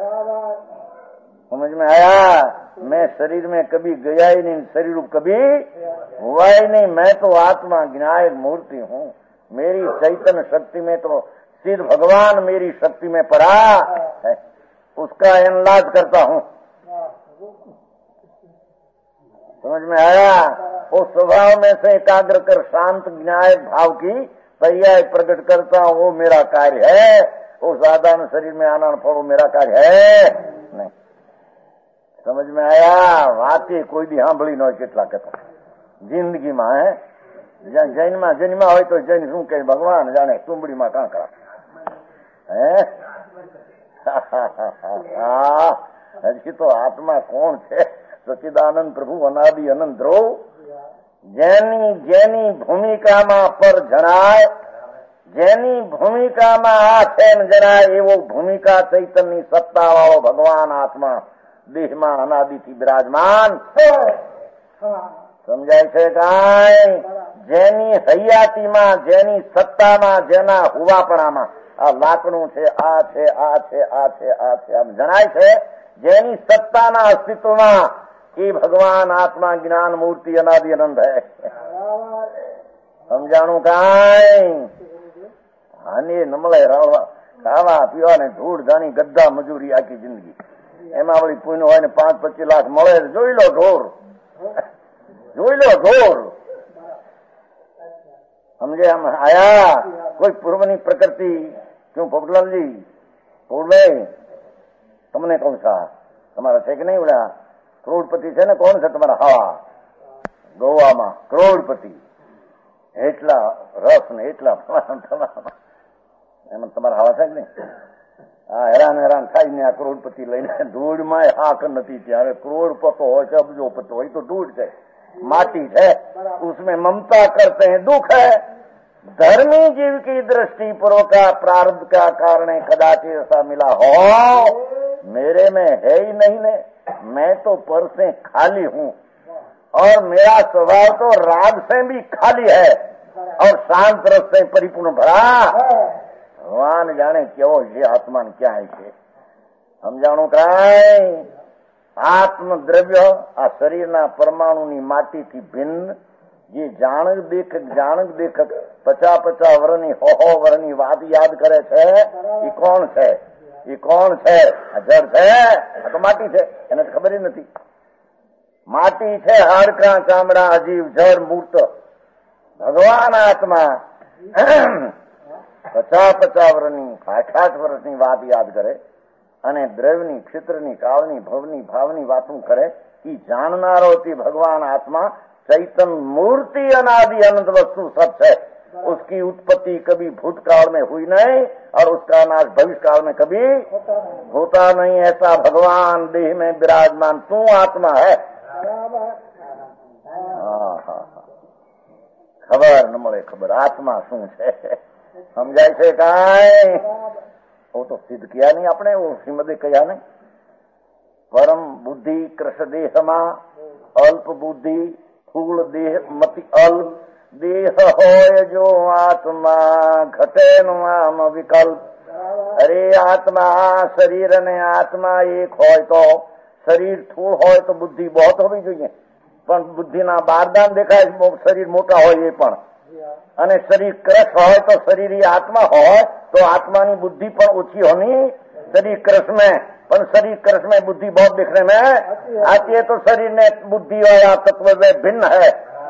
समझ में आया? मैं शरीर में कभी गया ही नहीं, शरीर रूप कभी हुआ ही नहीं। मैं तो आत्मा ज्ञायक मूर्ति हूँ। मेरी चैतन्य शक्ति में तो सिद्ध भगवान मेरी शक्ति में पड़ा है, उसका एनलाज करता हूँ। समझ में आया? उस स्वभाव में से एकाग्र कर शांत ज्ञायक भाव की पर्याय प्रकट करता हूँ, वो मेरा कार्य है। वो साधारण शरीर में आना पड़ो मेरा कार्य है नहीं। समझ में आया? वाते कोई भी સાંભળી ન હોય કેટલા કહેતા જિંદગીમાં હે જૈનમાં જન્મા હોય તો જૈન શું કહે ભગવાન જાણે ટુંબડીમાં કાંકરા હે હજી તો આત્મા કોણ છે? સચ્ચિદાનંદ પ્રભુ અનાદિ અનંત ધ્રુવ જેની જેની ભૂમિકામાં પર જણાય, જેની ભૂમિકામાં આ છે જણાય એવો ભૂમિકા ચૈતન્યની સત્તા વાળો ભગવાન આત્મા દેહમાં અનાદિથી બિરાજમાન સમજાય છે કાંઈ? જેની હૈયાતીમાં, જેની સત્તામાં, જેના હુવાપણામાં આ લાકડું છે, આ છે, આ છે, આ છે, આ છે, આમ જણાય છે, જેની સત્તાના અસ્તિત્વમાં એ ભગવાન આત્મા જ્ઞાન મૂર્તિ અનાદિ અનંત હૈ। સમજાણું કાંઈ? આને નમળે રળવા ખાવા પીવા ને ધૂળ ધાણી ગદ્દા મજૂરી આખી જિંદગી, એમાં વળી પુણ્ય હોય ને પાંચ પચીસ લાખ મળે જોઈ લો ઢોર, જોઈ લો ઢોર। સમજે? આમ આયા કોઈ પૂર્વની પ્રકૃતિ ક્યું પોપટલાલજી પોપટભાઈ તમને કહું છા તમારા છે કે નહીં? ઓલા કરોડપતિ છે ને, કોણ છે તમારા? હા, ગોવામાં કરોડપતિ, એટલા રસ ને એટલા એમાં તમારા હવા છે કે નહીં? હા, હેરાન હેરાન થાઈને આ કરોડપતિ લઈને ધૂળમાં હાક નથી। ત્યારે કરોડપતો હોય છે, અબજોપતો હોય તો ધૂળ છે, माटी है, उसमें ममता करते हैं, दुख है। धर्मी जीव की दृष्टि पूर्व का प्रारब्ध का कारण कदाचित ऐसा मिला हो, मेरे में है ही नहीं ने, मैं तो पर से खाली हूँ और मेरा स्वभाव तो राग से भी खाली है और शांत रस से परिपूर्ण भरा। भगवान जाने क्यों ये आत्मा क्या है છે? સમજાણું કાંઈ? આત્મ દ્રવ્ય આ શરીરના પરમાણુની માટીથી ભિન્ન જે જાણક દેખક જાણક દેખક પચાસ પચાસ વર્ષની હો હો વર્ષની વાત યાદ કરે છે, એ કોણ છે? એ કોણ છે? આ જળ છે, આ તો માટી છે, એને તો ખબર જ નથી। માટી છે, હાડકાં ચામડા અજીવ જળ મૂર્ત। ભગવાન આત્મા પચાસ પચાસ વર્ષની આઠ આઠ વર્ષની વાત યાદ કરે અને દ્રવ્યની ક્ષેત્રની કાળની ભવની ભાવની વાતું કરે। એ જાણનારો થી ભગવાન આત્मा चैतन मूर्ति अनादि अनंत वस्तु सब है। उसकी उत्पत्ति कभी भूतकाल में हुई नहीं और उसका नाश भविष्य काल में कभी होता नहीं। ऐसा भगवान देह में विराजमान तू आत्मा है। खबर न મળે खबर आत्मा શું છે સમજાય છે કાંઈ? वो तो सिद्ध किया नहीं आपने, वो श्रीमदे कहा नहीं। परम बुद्धि कृष्ण देह में अल्प बुद्धि फूल देह मति अल्प देह होय जो आत्मा घटे नाम विकल्प। अरे आत्मा शरीर ने आत्मा एक होय तो शरीर थूल होय तो बुद्धि बहुत होवी જોઈએ, પણ બુદ્ધિના બારદાન દેખાય શરીર મોટા હોય એ પણ, અને શરીર ક્રશ હોય તો શરીર ही आत्मा હોય तो आत्मा की बुद्धि पर ओછી होनी शरीर क्रश में, पर शरीर क्रश में बुद्धि बहुत दिखने में आती है। तो शरीर ने बुद्धि वाला तत्व में भिन्न है।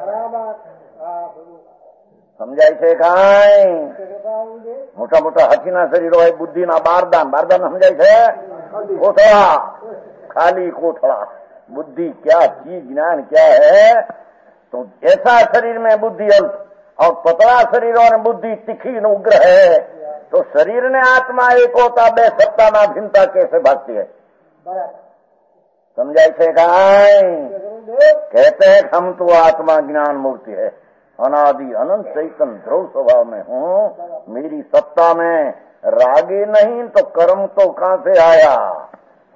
समझाय છે કાંઈ? મોટા મોટા હાથીના શરીર હોય, બુદ્ધિના બારદાન બારદાન સમજાય છે? કોથળા, खाली कोठड़ा। बुद्धि क्या चीज, ज्ञान क्या है? तो ऐसा शरीर में बुद्धि अल्प और पतला शरीरों में बुद्धि तीखी उग्र है। तो शरीर ने आत्मा एक होता बे सत्ता में भिन्नता कैसे भागती है? समझाई છે કાંઈ? कहते हैं हम तो आत्मा ज्ञान मूर्ति है, अनादि अनंत चैतन ध्रुव स्वभाव में हूँ। मेरी सत्ता में रागी नहीं तो कर्म तो कहां से आया?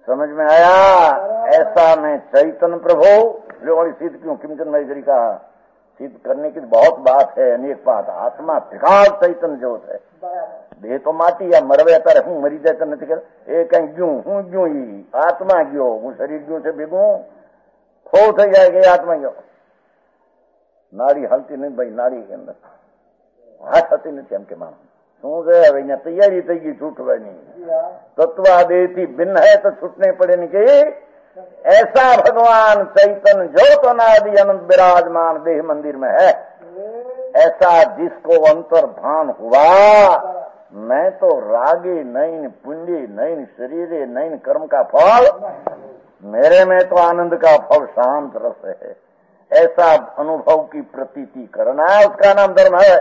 समझ में आया? ऐसा मैं चैतन्य प्रभु जो वाली सिद्ध क्यों किमचंद महेश्वरी का सिद्ध करने की बहुत बात है, अनेक बात। आत्मा विकास चैतन्य ज्योत है। देह तो माटी या मरवे तर हूँ मरी जाए तो नहीं कर ए कहीं क्यों हूँ क्यों ही आत्मा क्यों हूँ शरीर क्यों से बिगू खो थी जाएगी आत्मा क्यों। नाड़ी हलती नहीं भाई, नाड़ी के अंदर हाथ हती नहीं एम के मानो શું છે હવે અહીંયા તૈયારી થઈ ગઈ છૂટવાની। તત્વાદેહ થી ભિન્ન है तो छूटने पड़े नहीं कि ऐसा भगवान चैतन्य ज्योत अनादि अनंत विराजमान देह मंदिर में है। ऐसा जिसको अंतर भान हुआ मैं तो रागे नैन पुंजे नैन शरीरे नैन कर्म का फल मेरे में तो आनंद का फल शांत रस है। ऐसा अनुभव की प्रतीति करना उसका नाम धर्म है।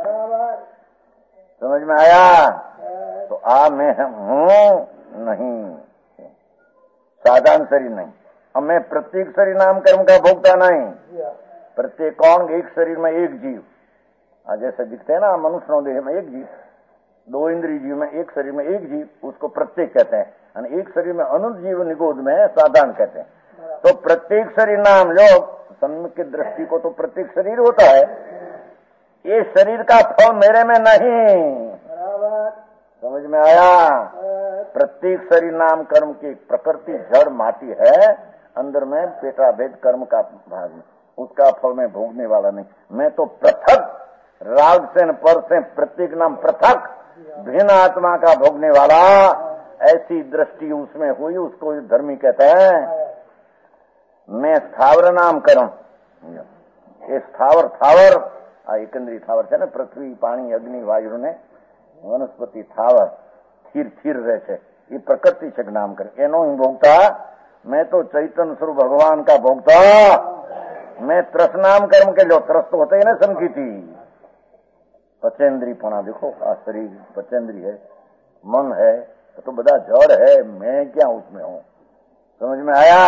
समझ में आया? तो आ मैं हूँ नहीं, साधारण शरीर नहीं। अब मैं प्रत्येक शरीर नाम कर्म का भोगता नहीं। प्रत्येक कौन? एक शरीर में एक जीव, जैसे दिखते हैं ना मनुष्य देह में एक जीव, दो इंद्रिय जीव में एक शरीर में एक जीव, उसको प्रत्येक कहते हैं। और एक शरीर में अनंत जीव निगोद में साधारण कहते हैं। तो प्रत्येक शरीर नाम जो सम्यक की दृष्टि को तो प्रत्येक शरीर होता है। ये शरीर का फल मेरे में नहीं। समझ में आया? प्रत्येक शरीर नाम कर्म की प्रकृति जड़ माटी है, अंदर में पेटा भेद कर्म का भाग, उसका फल मैं भोगने वाला नहीं। मैं तो पृथक राग से पर से प्रत्येक नाम पृथक भिन्न आत्मा का भोगने वाला। ऐसी दृष्टि उसमें हुई, उसको धर्मी कहते हैं। मैं स्थावर नाम कर्म, ये स्थावर थावर एकंद्री थावर છે ને પૃથ્વી પાણી અગ્નિ વાયુ ને વનસ્પતિ થાવર સ્થિર સ્થિર રહે છે એ પ્રકૃતિ છે નામ કરે એનો હું ભોગતા। मैं तो चैतन्य स्वरूप भगवान का भोगता। मैं त्रस नाम कर्म के जो त्रस तो होते ही ना समझी थी पचेंद्री पना देखो आ शरीर पचेंद्री है, मन है तो बड़ा जड़ है, मैं क्या उसमें हूँ। समझ में आया?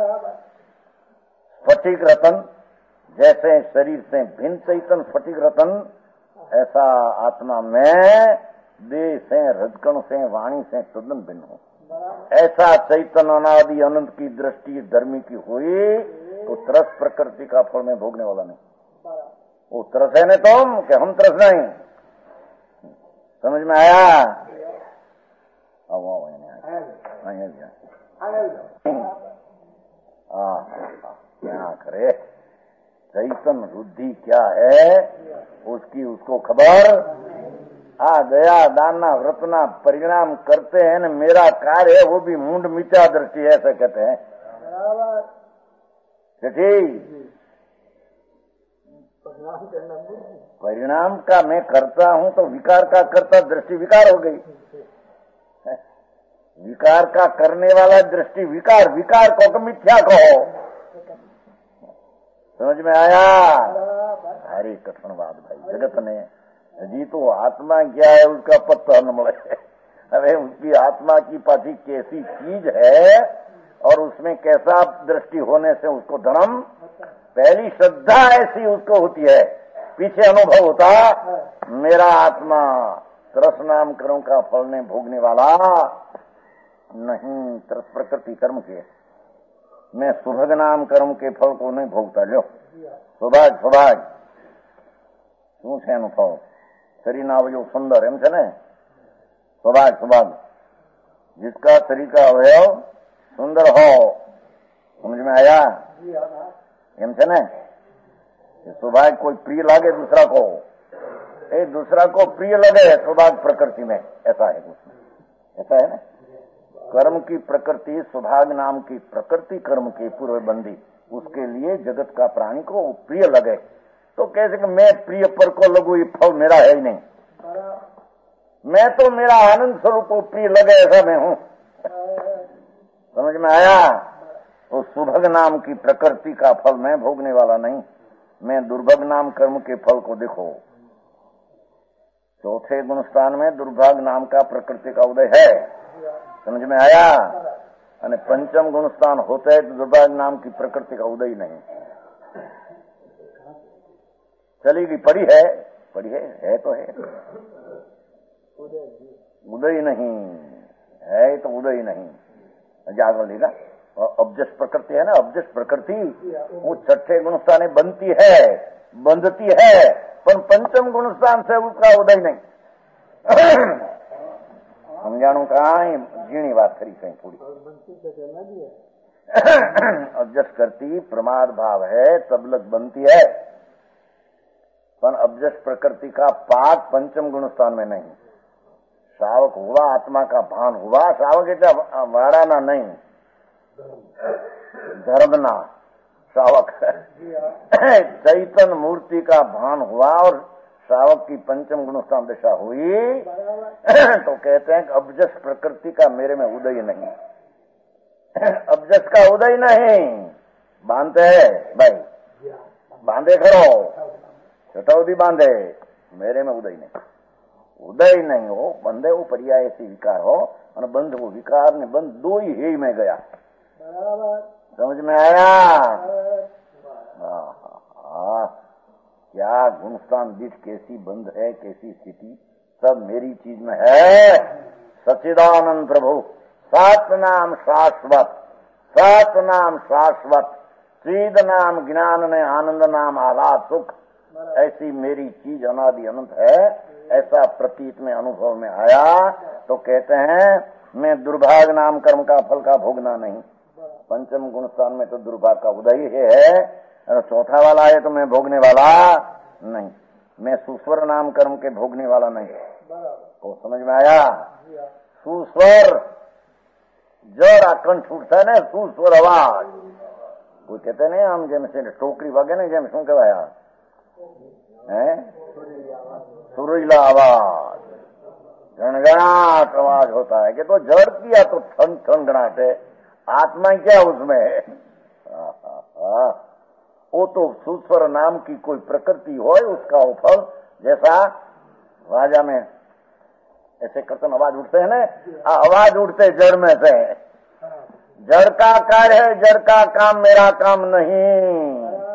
स्फटिक रतन जैसे शरीर से भिन्न चैतन्य स्फटिक रतन, ऐसा आत्मा में देह से हृदकण से वाणी से तद्दन भिन्न हो। ऐसा चैतन्य अनादि अनंत की दृष्टि धर्मी की हुई तो तरस प्रकृति का फल में भोगने वाला नहीं। वो तरस है नहीं तुम कि हम तरस नहीं। समझ में आया? आओ क्या करे चैतन्य बुद्धि क्या है उसकी उसको खबर। आ दया दाना व्रतना परिणाम करते हैं न मेरा कार्य है वो भी मुंड मिथ्या दृष्टि है ऐसा कहते हैं। ठीक परिणाम का मैं करता हूं तो विकार का करता दृष्टि विकार हो गई। विकार का करने वाला दृष्टि विकार, विकार को तो मिथ्या कहो। समझ में आया? अरे कठिन बात भाई जगत ने जी तो आत्मा क्या है उसका पत्ता न मिले। अरे उसकी आत्मा की पाछी कैसी चीज है और उसमें कैसा दृष्टि होने से उसको धर्म, पहली श्रद्धा ऐसी उसको होती है, पीछे अनुभव होता मेरा आत्मा तरस नाम कर्म का फल ने भोगने वाला नहीं। तरस प्रकृति कर्म के मैं सुभग नाम कर्म के फल को नहीं भोगता। लो सौभाग्य सौभाग्य શું છે અનુભવ शरीर ना अवयव सुंदर एम છે ने सौभाग्य सौभाग्य जिसका शरीर का अवयव सुंदर हो। समझ में आया? एम છે ने सौभाग्य कोई प्रिय लागे दूसरा को, एक दूसरा को प्रिय लगे सौभाग्य प्रकृति में ऐसा है कुछ ऐसा है ना। कर्म की प्रकृति सौभाग्य नाम की प्रकृति कर्म की पूर्व बंदी उसके लिए जगत का प्राणी को प्रिय लगे तो कैसे कि मैं प्रिय पर को लगू ये फल मेरा है ही नहीं। मैं तो मेरा आनंद स्वरूप को प्रिय लगे ऐसा मैं हूं। समझ में आया? तो सुभग नाम की प्रकृति का फल मैं भोगने वाला नहीं। मैं दुर्भग नाम कर्म के फल को देखो चौथे गुणस्थान में दुर्भाग नाम का प्रकृति का उदय है। समझ में आया? અને पंचम गुणस्थान होता है तो दुर्भाग्य नाम की प्रकृति का उदय नहीं। चलेगी पड़ी है पड़ी है है तो है उदय नहीं है तो उदय नहीं। जाग लेगा। अब्जस प्रकृति है ना, अब्जस प्रकृति वो छठे गुणस्थान बनती है, बंधती है, पर पंचम गुणस्थान से उसका उदय नहीं। समझाणु कहा जीणी बात करी कहीं थोड़ी। अब्जस करती प्रमाद भाव है तब लग बनती है, पर अब्जस प्रकृति का पाक पंचम गुणस्थान में नहीं। श्रावक हुआ, आत्मा का भान हुआ, श्रावक इतना वाराना नहीं, धर्मना श्रावक चैतन मूर्ति का भान हुआ और श्रावक की पंचम गुणस्थान दशा हुई तो कहते हैं कि अब्जस प्रकृति का मेरे में उदय नहीं। अब्जस का उदय नहीं, बांधते है भाई, बांधे करो, छठौदी बांधे, मेरे में उदय नहीं। उदय नहीं हो, बंधे वो पर्याय से विकार हो, और बंध वो विकार ने बंध दो ही हे में गया। समझ में आया? हाँ, क्या गुणस्थान दिख, कैसी बंध है, कैसी स्थिति, सब मेरी चीज में है। सच्चिदानंद प्रभु सत नाम शाश्वत, सत नाम शाश्वत, चिद नाम ज्ञान ने आनंद नाम आह्लाद सुख, ऐसी मेरी चीज अनादि अनंत है। ऐसा प्रतीत में अनुभव में आया तो कहते हैं मैं दुर्भाग्य नाम कर्म का फल का भोगना नहीं। पंचम गुणस्थान में तो दुर्भाग्य का उदय है, और चौथा वाला है तो मैं भोगने वाला नहीं, मैं सुस्वर नाम कर्म के भोगने वाला नहीं। तो समझ में आया? सुस्वर जरा कंठ उठता है ना, सुस्वर आवाज, कोई कहते नहीं हम जैसे टोकरी वगे नहीं, जैसे शू कहवाया है, सुरीला आवाज, झनझनाट आवाज होता है कि तो जड़ किया तो ठन ठनगणाट है, आत्मा क्या उसमें? वो तो सुस्वर नाम की कोई प्रकृति हो, उसका वो फल, जैसा राजा में ऐसे कर्तन आवाज उठते हैं ना, आवाज उठते जड़ में से, जड़ का कार्य है, जड़ का काम मेरा काम नहीं।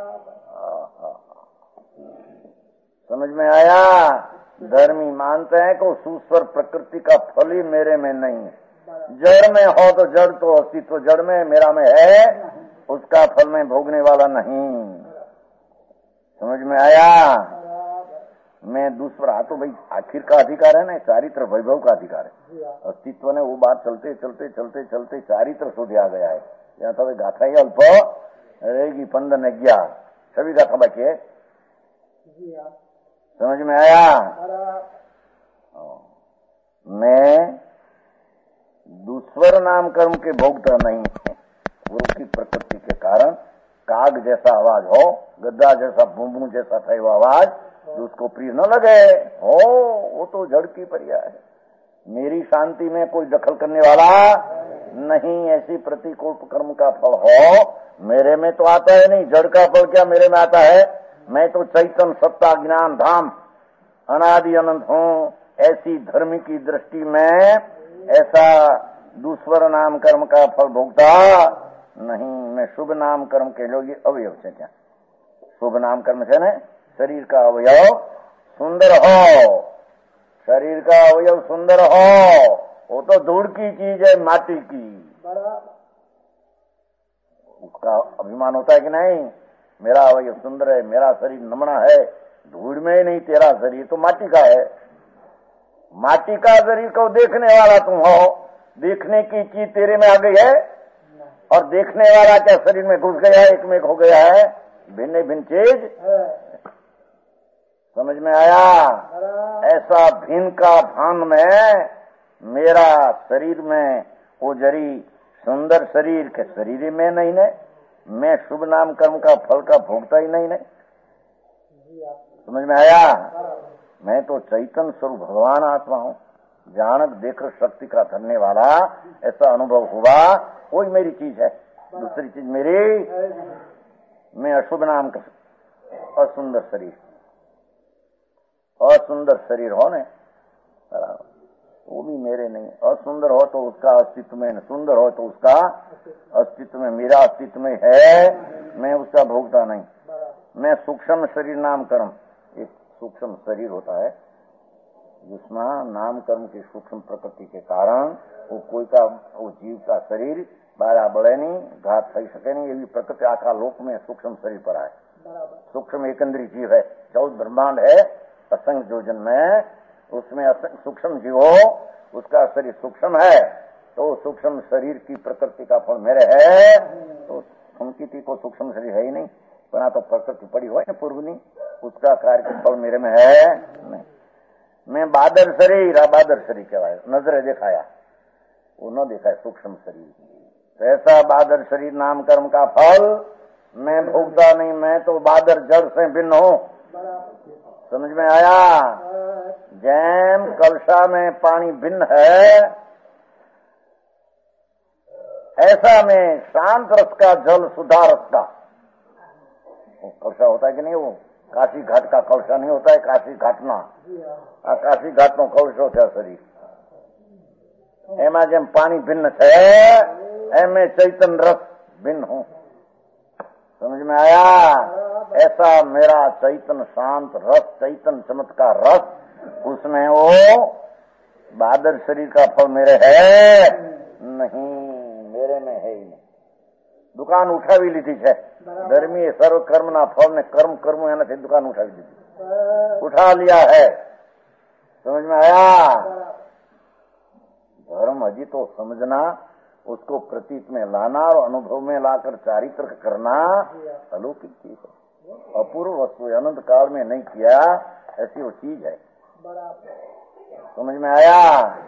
समझ में आया? धर्मी मानते हैं कि सुस्वर प्रकृति का फल ही मेरे में नहीं, जड़ में हो तो जड़ तो अस्तित्व जड़ में, मेरा में है, उसका फल में भोगने वाला नहीं। समझ में आया? मैं दूसरा तो भाई आखिर का अधिकार है ना, चारित्र वैभव का अधिकार है। अस्तित्व ने वो बात चलते चलते चलते चलते चारित्र सो दिया गया है। यहाँ तो गाथा ही अल्प रहेगी, पंद्रह ने ग्यारह सभी गाथा बाकी है। समझ में आया? मैं दूसवर नाम कर्म के भोगता नहीं है। गुरु की प्रकृति के कारण काग जैसा आवाज हो, गद्दा जैसा बूंबू जैसा था वो आवाज, उसको प्रिय न लगे हो, वो तो जड़ की पर्याय है। मेरी शांति में कोई दखल करने वाला नहीं, ऐसी प्रतिकूल कर्म का फल हो मेरे में तो आता है नहीं। जड़ का फल क्या मेरे में आता है? मैं तो चैतन सत्ता ज्ञान धाम अनादि अनंत हूँ। ऐसी धर्म की दृष्टि में ऐसा दूसवर नाम कर्म का फल भोगता नहीं। मैं शुभ नाम कर्म के लोग ये अवयव से क्या शुभ नाम कर्म से न शरीर का अवयव सुंदर हो, शरीर का अवयव सुंदर हो, वो तो धूड़ की चीज है, माटी की, उसका अभिमान होता है कि नहीं मेरा अवयव सुंदर है, मेरा शरीर नमना है। धूड़ में ही नहीं, तेरा शरीर तो माटी का है। माटी का शरीर को देखने वाला तुम हो, देखने की चीज तेरे में आ गई है, और देखने वाला क्या शरीर में घुस गया है, एक में हो गया है, भिन्न भिन्न चीज। समझ में आया? ऐसा भिन्न का भान में मेरा शरीर में वो जरी सुंदर शरीर के शरीर में नहीं ने, मैं शुभ नाम कर्म का फल का भोगता ही नहीं ने। समझ में आया? मैं तो चैतन्य स्वरूप भगवान आत्मा हूँ, जानक देकर शक्ति का धरने वाला। ऐसा अनुभव हुआ, वही मेरी चीज है, दूसरी चीज मेरी। मैं अशुभ नाम का असुंदर शरीर, असुंदर शरीर हो ने, वो भी मेरे नहीं। असुंदर हो तो उसका अस्तित्व में, सुंदर हो तो उसका अस्तित्व में, मेरा अस्तित्व में है, मैं उसका भोगता नहीं। मैं सूक्ष्म शरीर नाम कर्म, एक सूक्ष्म शरीर होता है, जिसमें नाम कर्म की सूक्ष्म प्रकृति के कारण वो कोई का वो जीव का शरीर बारा बढ़े नहीं, घात થઈ શકે नहीं। એવી प्रकृति आखा लोक में सूक्ष्म शरीर पर आए। सूक्ष्म एकंदरी जीव है, चौदह ब्रह्मांड है असंख्य योजन में, उसमें असंख्य सूक्ष्म जीव हो, उसका शरीर सूक्ष्म है, तो सूक्ष्म शरीर की प्रकृति का फल मेरे है, तो संकिति को सूक्ष्म शरीर है ही नहीं, बना तो प्रकृति पड़ी हो ना पूर्वनी, उसका कार्य फल मेरे में है नहीं। मैं बादर शरीर आ बादर शरीर कहवाय, नजरे देखाया, वो न देखाय सूक्ष्म शरीर। ऐसा बादर शरीर नाम कर्म का फल मैं भोगता नहीं, मैं तो बादर जड़ से भिन्न हूँ। समझ में आया? जैम कलशा में पानी भिन्न है, ऐसा में शांत रस का जल सुधा रस का कलशा होता है कि नहीं? वो काशी घाट का कलशा नहीं होता है, काशी घाटना काशी घाट नो कलशो है शरीर। एमा जेम पानी भिन्न है, एमे चैतन रस भिन्न हूँ। समझ में आया? ऐसा मेरा चैतन शांत रस, चैतन चमत्कार रस, उसमें वो बादर शरीर का फल मेरे है नहीं, मेरे में है ही नहीं। दुकान उठावी लीधी है, धर्मी सर्व कर्म ना फल ने कर्म कर्म एना से दुकान उठावी लीधी, उठा लिया है। समझ में आया? धर्म अजी तो समझना, उसको प्रतीत में लाना और अनुभव में लाकर चारित्र करना अलौकिक चीज है, अपूर्व वस्तु है, अनंत काल में नहीं किया ऐसी वो चीज है। समझ में आया?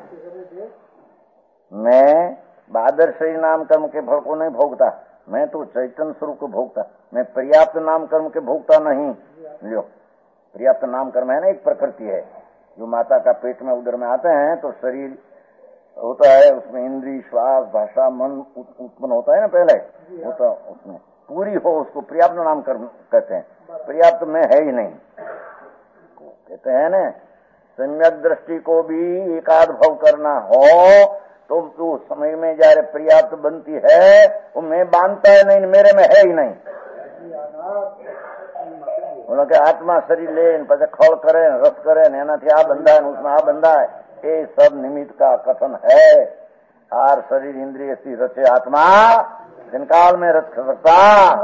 मैं बादर शरीर नाम कर्म के फल को नहीं भोगता, मैं तो चैतन्य स्वरूप को भोगता, मैं पर्याप्त नाम कर्म के भोगता नहीं। लो, पर्याप्त नाम कर्म है ना, एक प्रकृति है जो माता का पेट में उदर में आते हैं तो शरीर होता है, उसमें इंद्रिय श्वास भाषा मन उत्पन्न होता है ना, पहले होता उसमें पूरी हो, उसको पर्याप्त नाम कर्म कहते हैं। पर्याप्त में है ही नहीं, कहते हैं ना, सम्यक दृष्टि को भी एकाध भाव करना हो तो उस समय में जारे पर्याप्त बनती है, वो मैं बांधता है नहीं, मेरे में है ही नहीं। बोलो कि आत्मा शरीर ले पीछे खल करे रस करे एना थी आ बंधा है उसमें आ बंधा है, ये सब निमित्त का कथन है। आर शरीर इंद्रिय सी रचे आत्मा जिनकाल में रच सकता।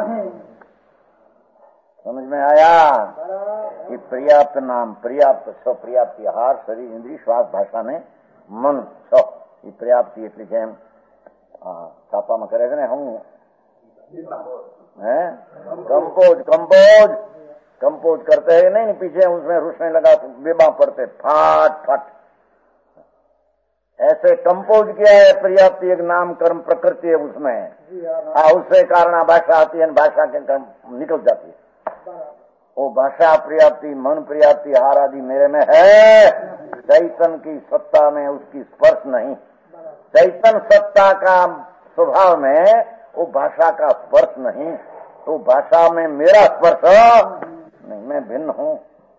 समझ में आया? कि पर्याप्त नाम पर्याप्त छ पर्याप्ति आहार शरीर इंद्रिय श्वास भाषा में मन छ ये पर्याप्ति એટલે જેમ છાપામાં કરે છે ને હું है कंपोज कंपोज कंपोज करते हैं नहीं, पीछे उसमें रुसने लगा तो बेबा पड़ते फाट फट, ऐसे कंपोज किया है। पर्याप्ति एक नाम कर्म प्रकृति है उसमें, आ उससे कारण भाषा आती है, भाषा के कर्म निकल जाती है। वो भाषा पर्याप्ति मन पर्याप्ति हार आदि मेरे में है, चैतन की सत्ता में उसकी स्पर्श नहीं। चैतन सत्ता का स्वभाव में वो भाषा का स्पर्श नहीं, तो भाषा में मेरा स्पर्श नहीं, मैं भिन्न हूँ।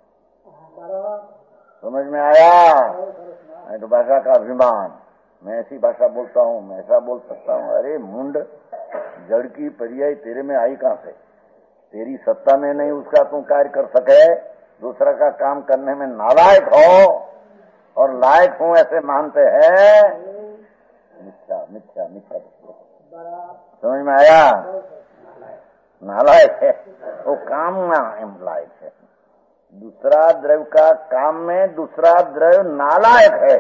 समझ में आया? मैं तो भाषा का अभिमान, मैं ऐसी भाषा बोलता हूँ, मैं ऐसा बोल सकता हूँ। अरे मुंड, जड़ की पर्याय तेरे में आई कहाँ से? तेरी सत्ता में नहीं उसका तुम कार्य कर सके, दूसरा का काम करने में नालायक हो और लायक हूँ ऐसे मानते हैं। मिथ्या मिथ्या मिथ्या। समझ में आया? नालायक है वो, काम में लायक है। दूसरा द्रव्य का काम में दूसरा द्रव्य नालायक है।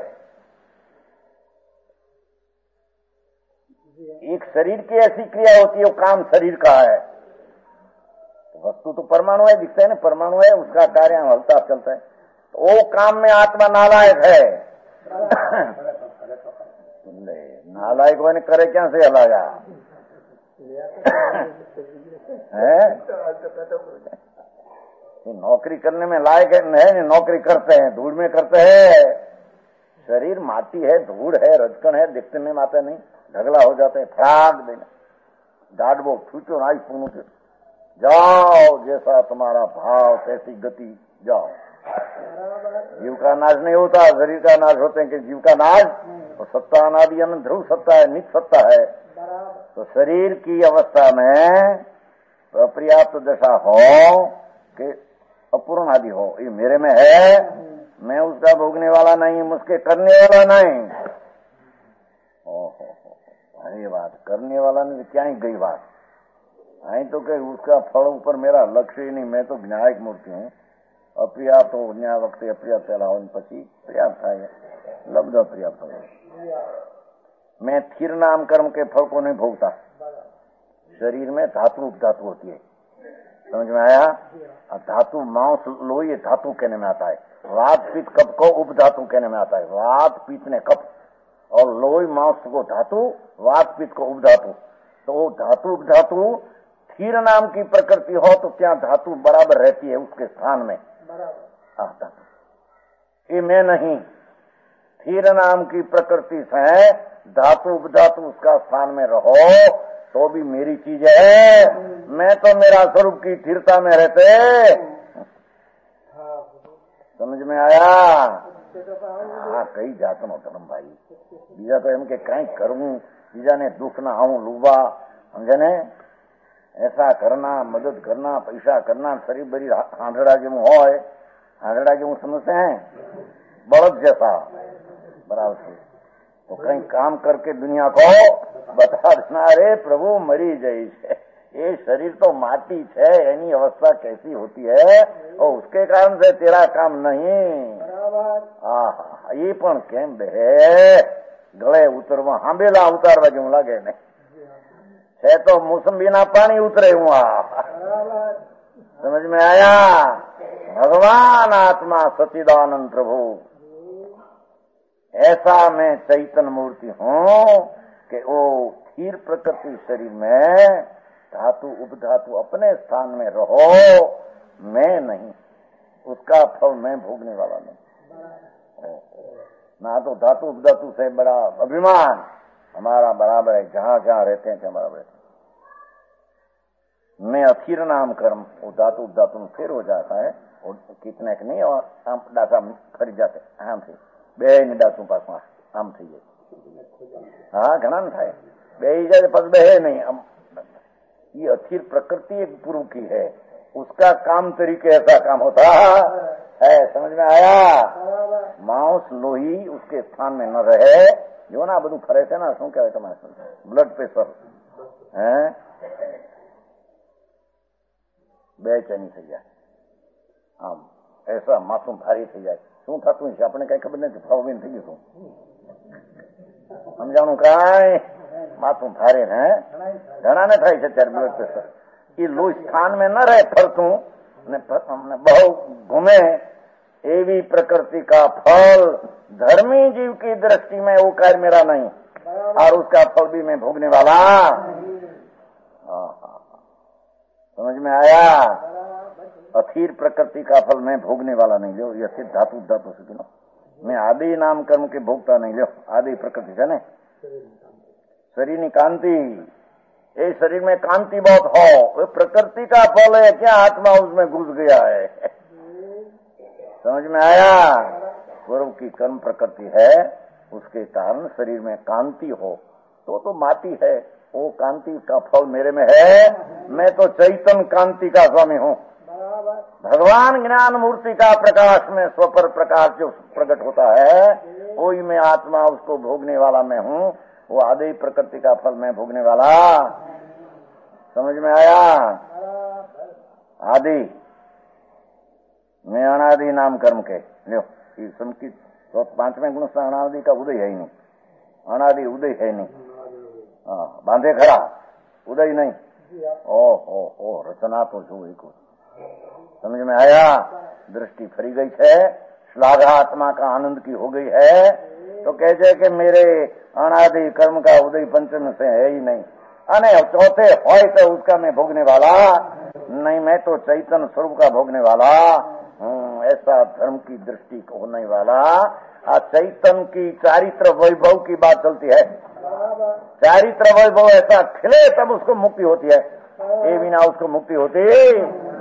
एक शरीर की ऐसी क्रिया होती है, वो काम शरीर का है। वस्तु तो परमाणु है, दिखता है ना, परमाणु है, उसका कार्य हलता चलता है, तो वो काम में आत्मा नालायक है। नालायक मैंने करे क्या से हलाया है? नौकरी करने में लायक है, नौकरी करते हैं, धूल में करते हैं। शरीर माटी है, धूल है, रजकन है, दिखते में आते नहीं, ढगला हो जाते हैं, फ्राग देना गाडबो छूटो ना पूनू के जाओ, जैसा तुम्हारा भाव कैसी गति जाओ। जीव का नाश नहीं होता, शरीर का नाश होते हैं कि जीव का नाश तो सत्ता अनादि अनंत ध्रुव सत्ता है, नित्य सत्ता है। तो शरीर की अवस्था में अपर्याप्त दशा हो कि अपूर्ण आदि हो, ये मेरे में है मैं उसका भोगने वाला नहीं, मुझके करने वाला नहीं। ओहो, अरे बात करने वाला नहीं, क्या ही गई बात। आई तो कहीं उसका फल ऊपर मेरा लक्ष्य ही नहीं। मैं तो विनायक मूर्ति हूँ। अप्रियाप्त हो न्या वक्त अप्रियाप्त हो पी पर्याप्त થાય लब्ध अप्रियाप्त हो। मैं थिर नाम कर्म के फल को नहीं भोगता। शरीर में धातु उपधातु होती है, समझ में आया? धातु मांस लोही धातु कहने में आता है। वात पित्त कप को उपधातु कहने में आता है। वात पित्त ने कप और लोही मांस को धातु, वात पित्त को उपधातु। तो धातु उपधातु थिर नाम की प्रकृति हो तो क्या धातु बराबर रहती है उसके स्थान में। धातु ये मैं नहीं, थिर नाम की प्रकृति से धातु उपधातु उसका स्थान में रहो तो भी मेरी चीज है। मैं तो मेरा स्वरूप की स्थिरता में रहते। समझ में आया? हाँ, कई जात नो धर्म भाई। बीजा तो एम के कई करूं, बीजा ने दुख ना आऊं लूबा, समझे ने? ऐसा करना, मदद करना, पैसा करना, शरीर बड़ी हांडड़ा जेवं होय, हांडड़ा जेवं समझते हैं, बड़द जैसा बराबर से। तो कहीं काम करके दुनिया को बता देना, अरे प्रभु मरी जाई छे, ये शरीर तो माटी है, एनी अवस्था कैसी होती है और उसके कारण से तेरा काम नहीं। हाँ, ये पण केम बे गले उतरवा हांबेला उतारवा जेवं लागे ने है तो मौसमी ना पानी उतरे हुआ। समझ में आया? भगवान आत्मा सच्चिदानंद प्रभु, ऐसा मैं चैतन्य मूर्ति हूँ कि वो स्थिर प्रकृति शरीर में धातु उपधातु अपने स्थान में रहो, मैं नहीं, उसका फल मैं भोगने वाला नहीं। ना तो धातु उपधातु से बड़ा अभिमान हमारा बराबर है, जहां जहां रहते हैं ત્યાં बराबर है। मैं अथिर नाम कर्म वो धातु उपधातु में फेर हो जाता है और कितने के नहीं और आम डाटा फरी जाते आम थी बे डाटू पास आम थी जाए। हाँ, घना न थाय बे जाए पग बे नहीं। ये अथिर प्रकृति एक पूर्व की है, उसका काम तरीके ऐसा काम होता है। समझ में आया? मांस लोही उसके स्थान में न रहे, जो ना બધું ફરે છે ને શું કહેવાય તમારે બ્લડ પ્રેશર હે બેચેની થઈ જાય, આમ ऐसा માથું ભારી થઈ જાય। શું થતું છે આપણે કઈ ખબર નથી, ભાવબીન થઈ ગયું સમજાણું કાંઈ માથું ભારે હે ઘણા ને થાય છે ત્યારે બ્લડ પ્રેશર। એ લો સ્થાન में न रहे फरतू ने बहु घूमे, एवी प्रकृति का फल धर्मी जीव की दृष्टि में वो कार्य मेरा नहीं और उसका फल भी मैं भोगने वाला। समझ में आया? अथीर प्रकृति का फल मैं भोगने वाला नहीं। लो ये सिद्ध धातु धातु से सुनो, मैं आदि नाम कर्म के भोगता नहीं। लो आदि प्रकृति है ना, शरीर की कांति, ये शरीर में कांति बहुत हो, वो प्रकृति का फल है क्या? आत्मा उसमें घुस गया है। समझ में आया? पूर्व की कर्म प्रकृति है, उसके कारण शरीर में कांति हो तो तो माटी है, वो कांति का फल मेरे में है। मैं तो चैतन्य कांति का स्वामी हूँ। भगवान ज्ञान मूर्ति का प्रकाश में स्वपर प्रकाश जो प्रकट होता है वही मैं आत्मा, उसको भोगने वाला मैं हूँ। वो आदि प्रकृति का फल मैं भोगने वाला। समझ में आया? आदि मैं अनादि नाम कर्म के लो संकित तो पांचवें गुण से अनादि का उदय है ही नहीं, अनादि उदय है नहीं। हाँ, बांधे खरा उदय नहीं। ओ ओ ओ रचना तो जो एक समझ में आया? दृष्टि फरी गई है, श्लाघा आत्मा का आनंद की हो गई है तो कहते कि मेरे अनादि कर्म का उदय पंचम से है ही नहीं। अने चौथे होय तो उसका मैं भोगने वाला नहीं, मैं तो चैतन्य स्वरूप का भोगने वाला हूँ। ऐसा धर्म की दृष्टि होने वाला चैतन्य की चारित्र वैभव की बात चलती है। चारित्र वैभव ऐसा खिले तब उसको मुक्ति होती है, ये बिना उसको मुक्ति होती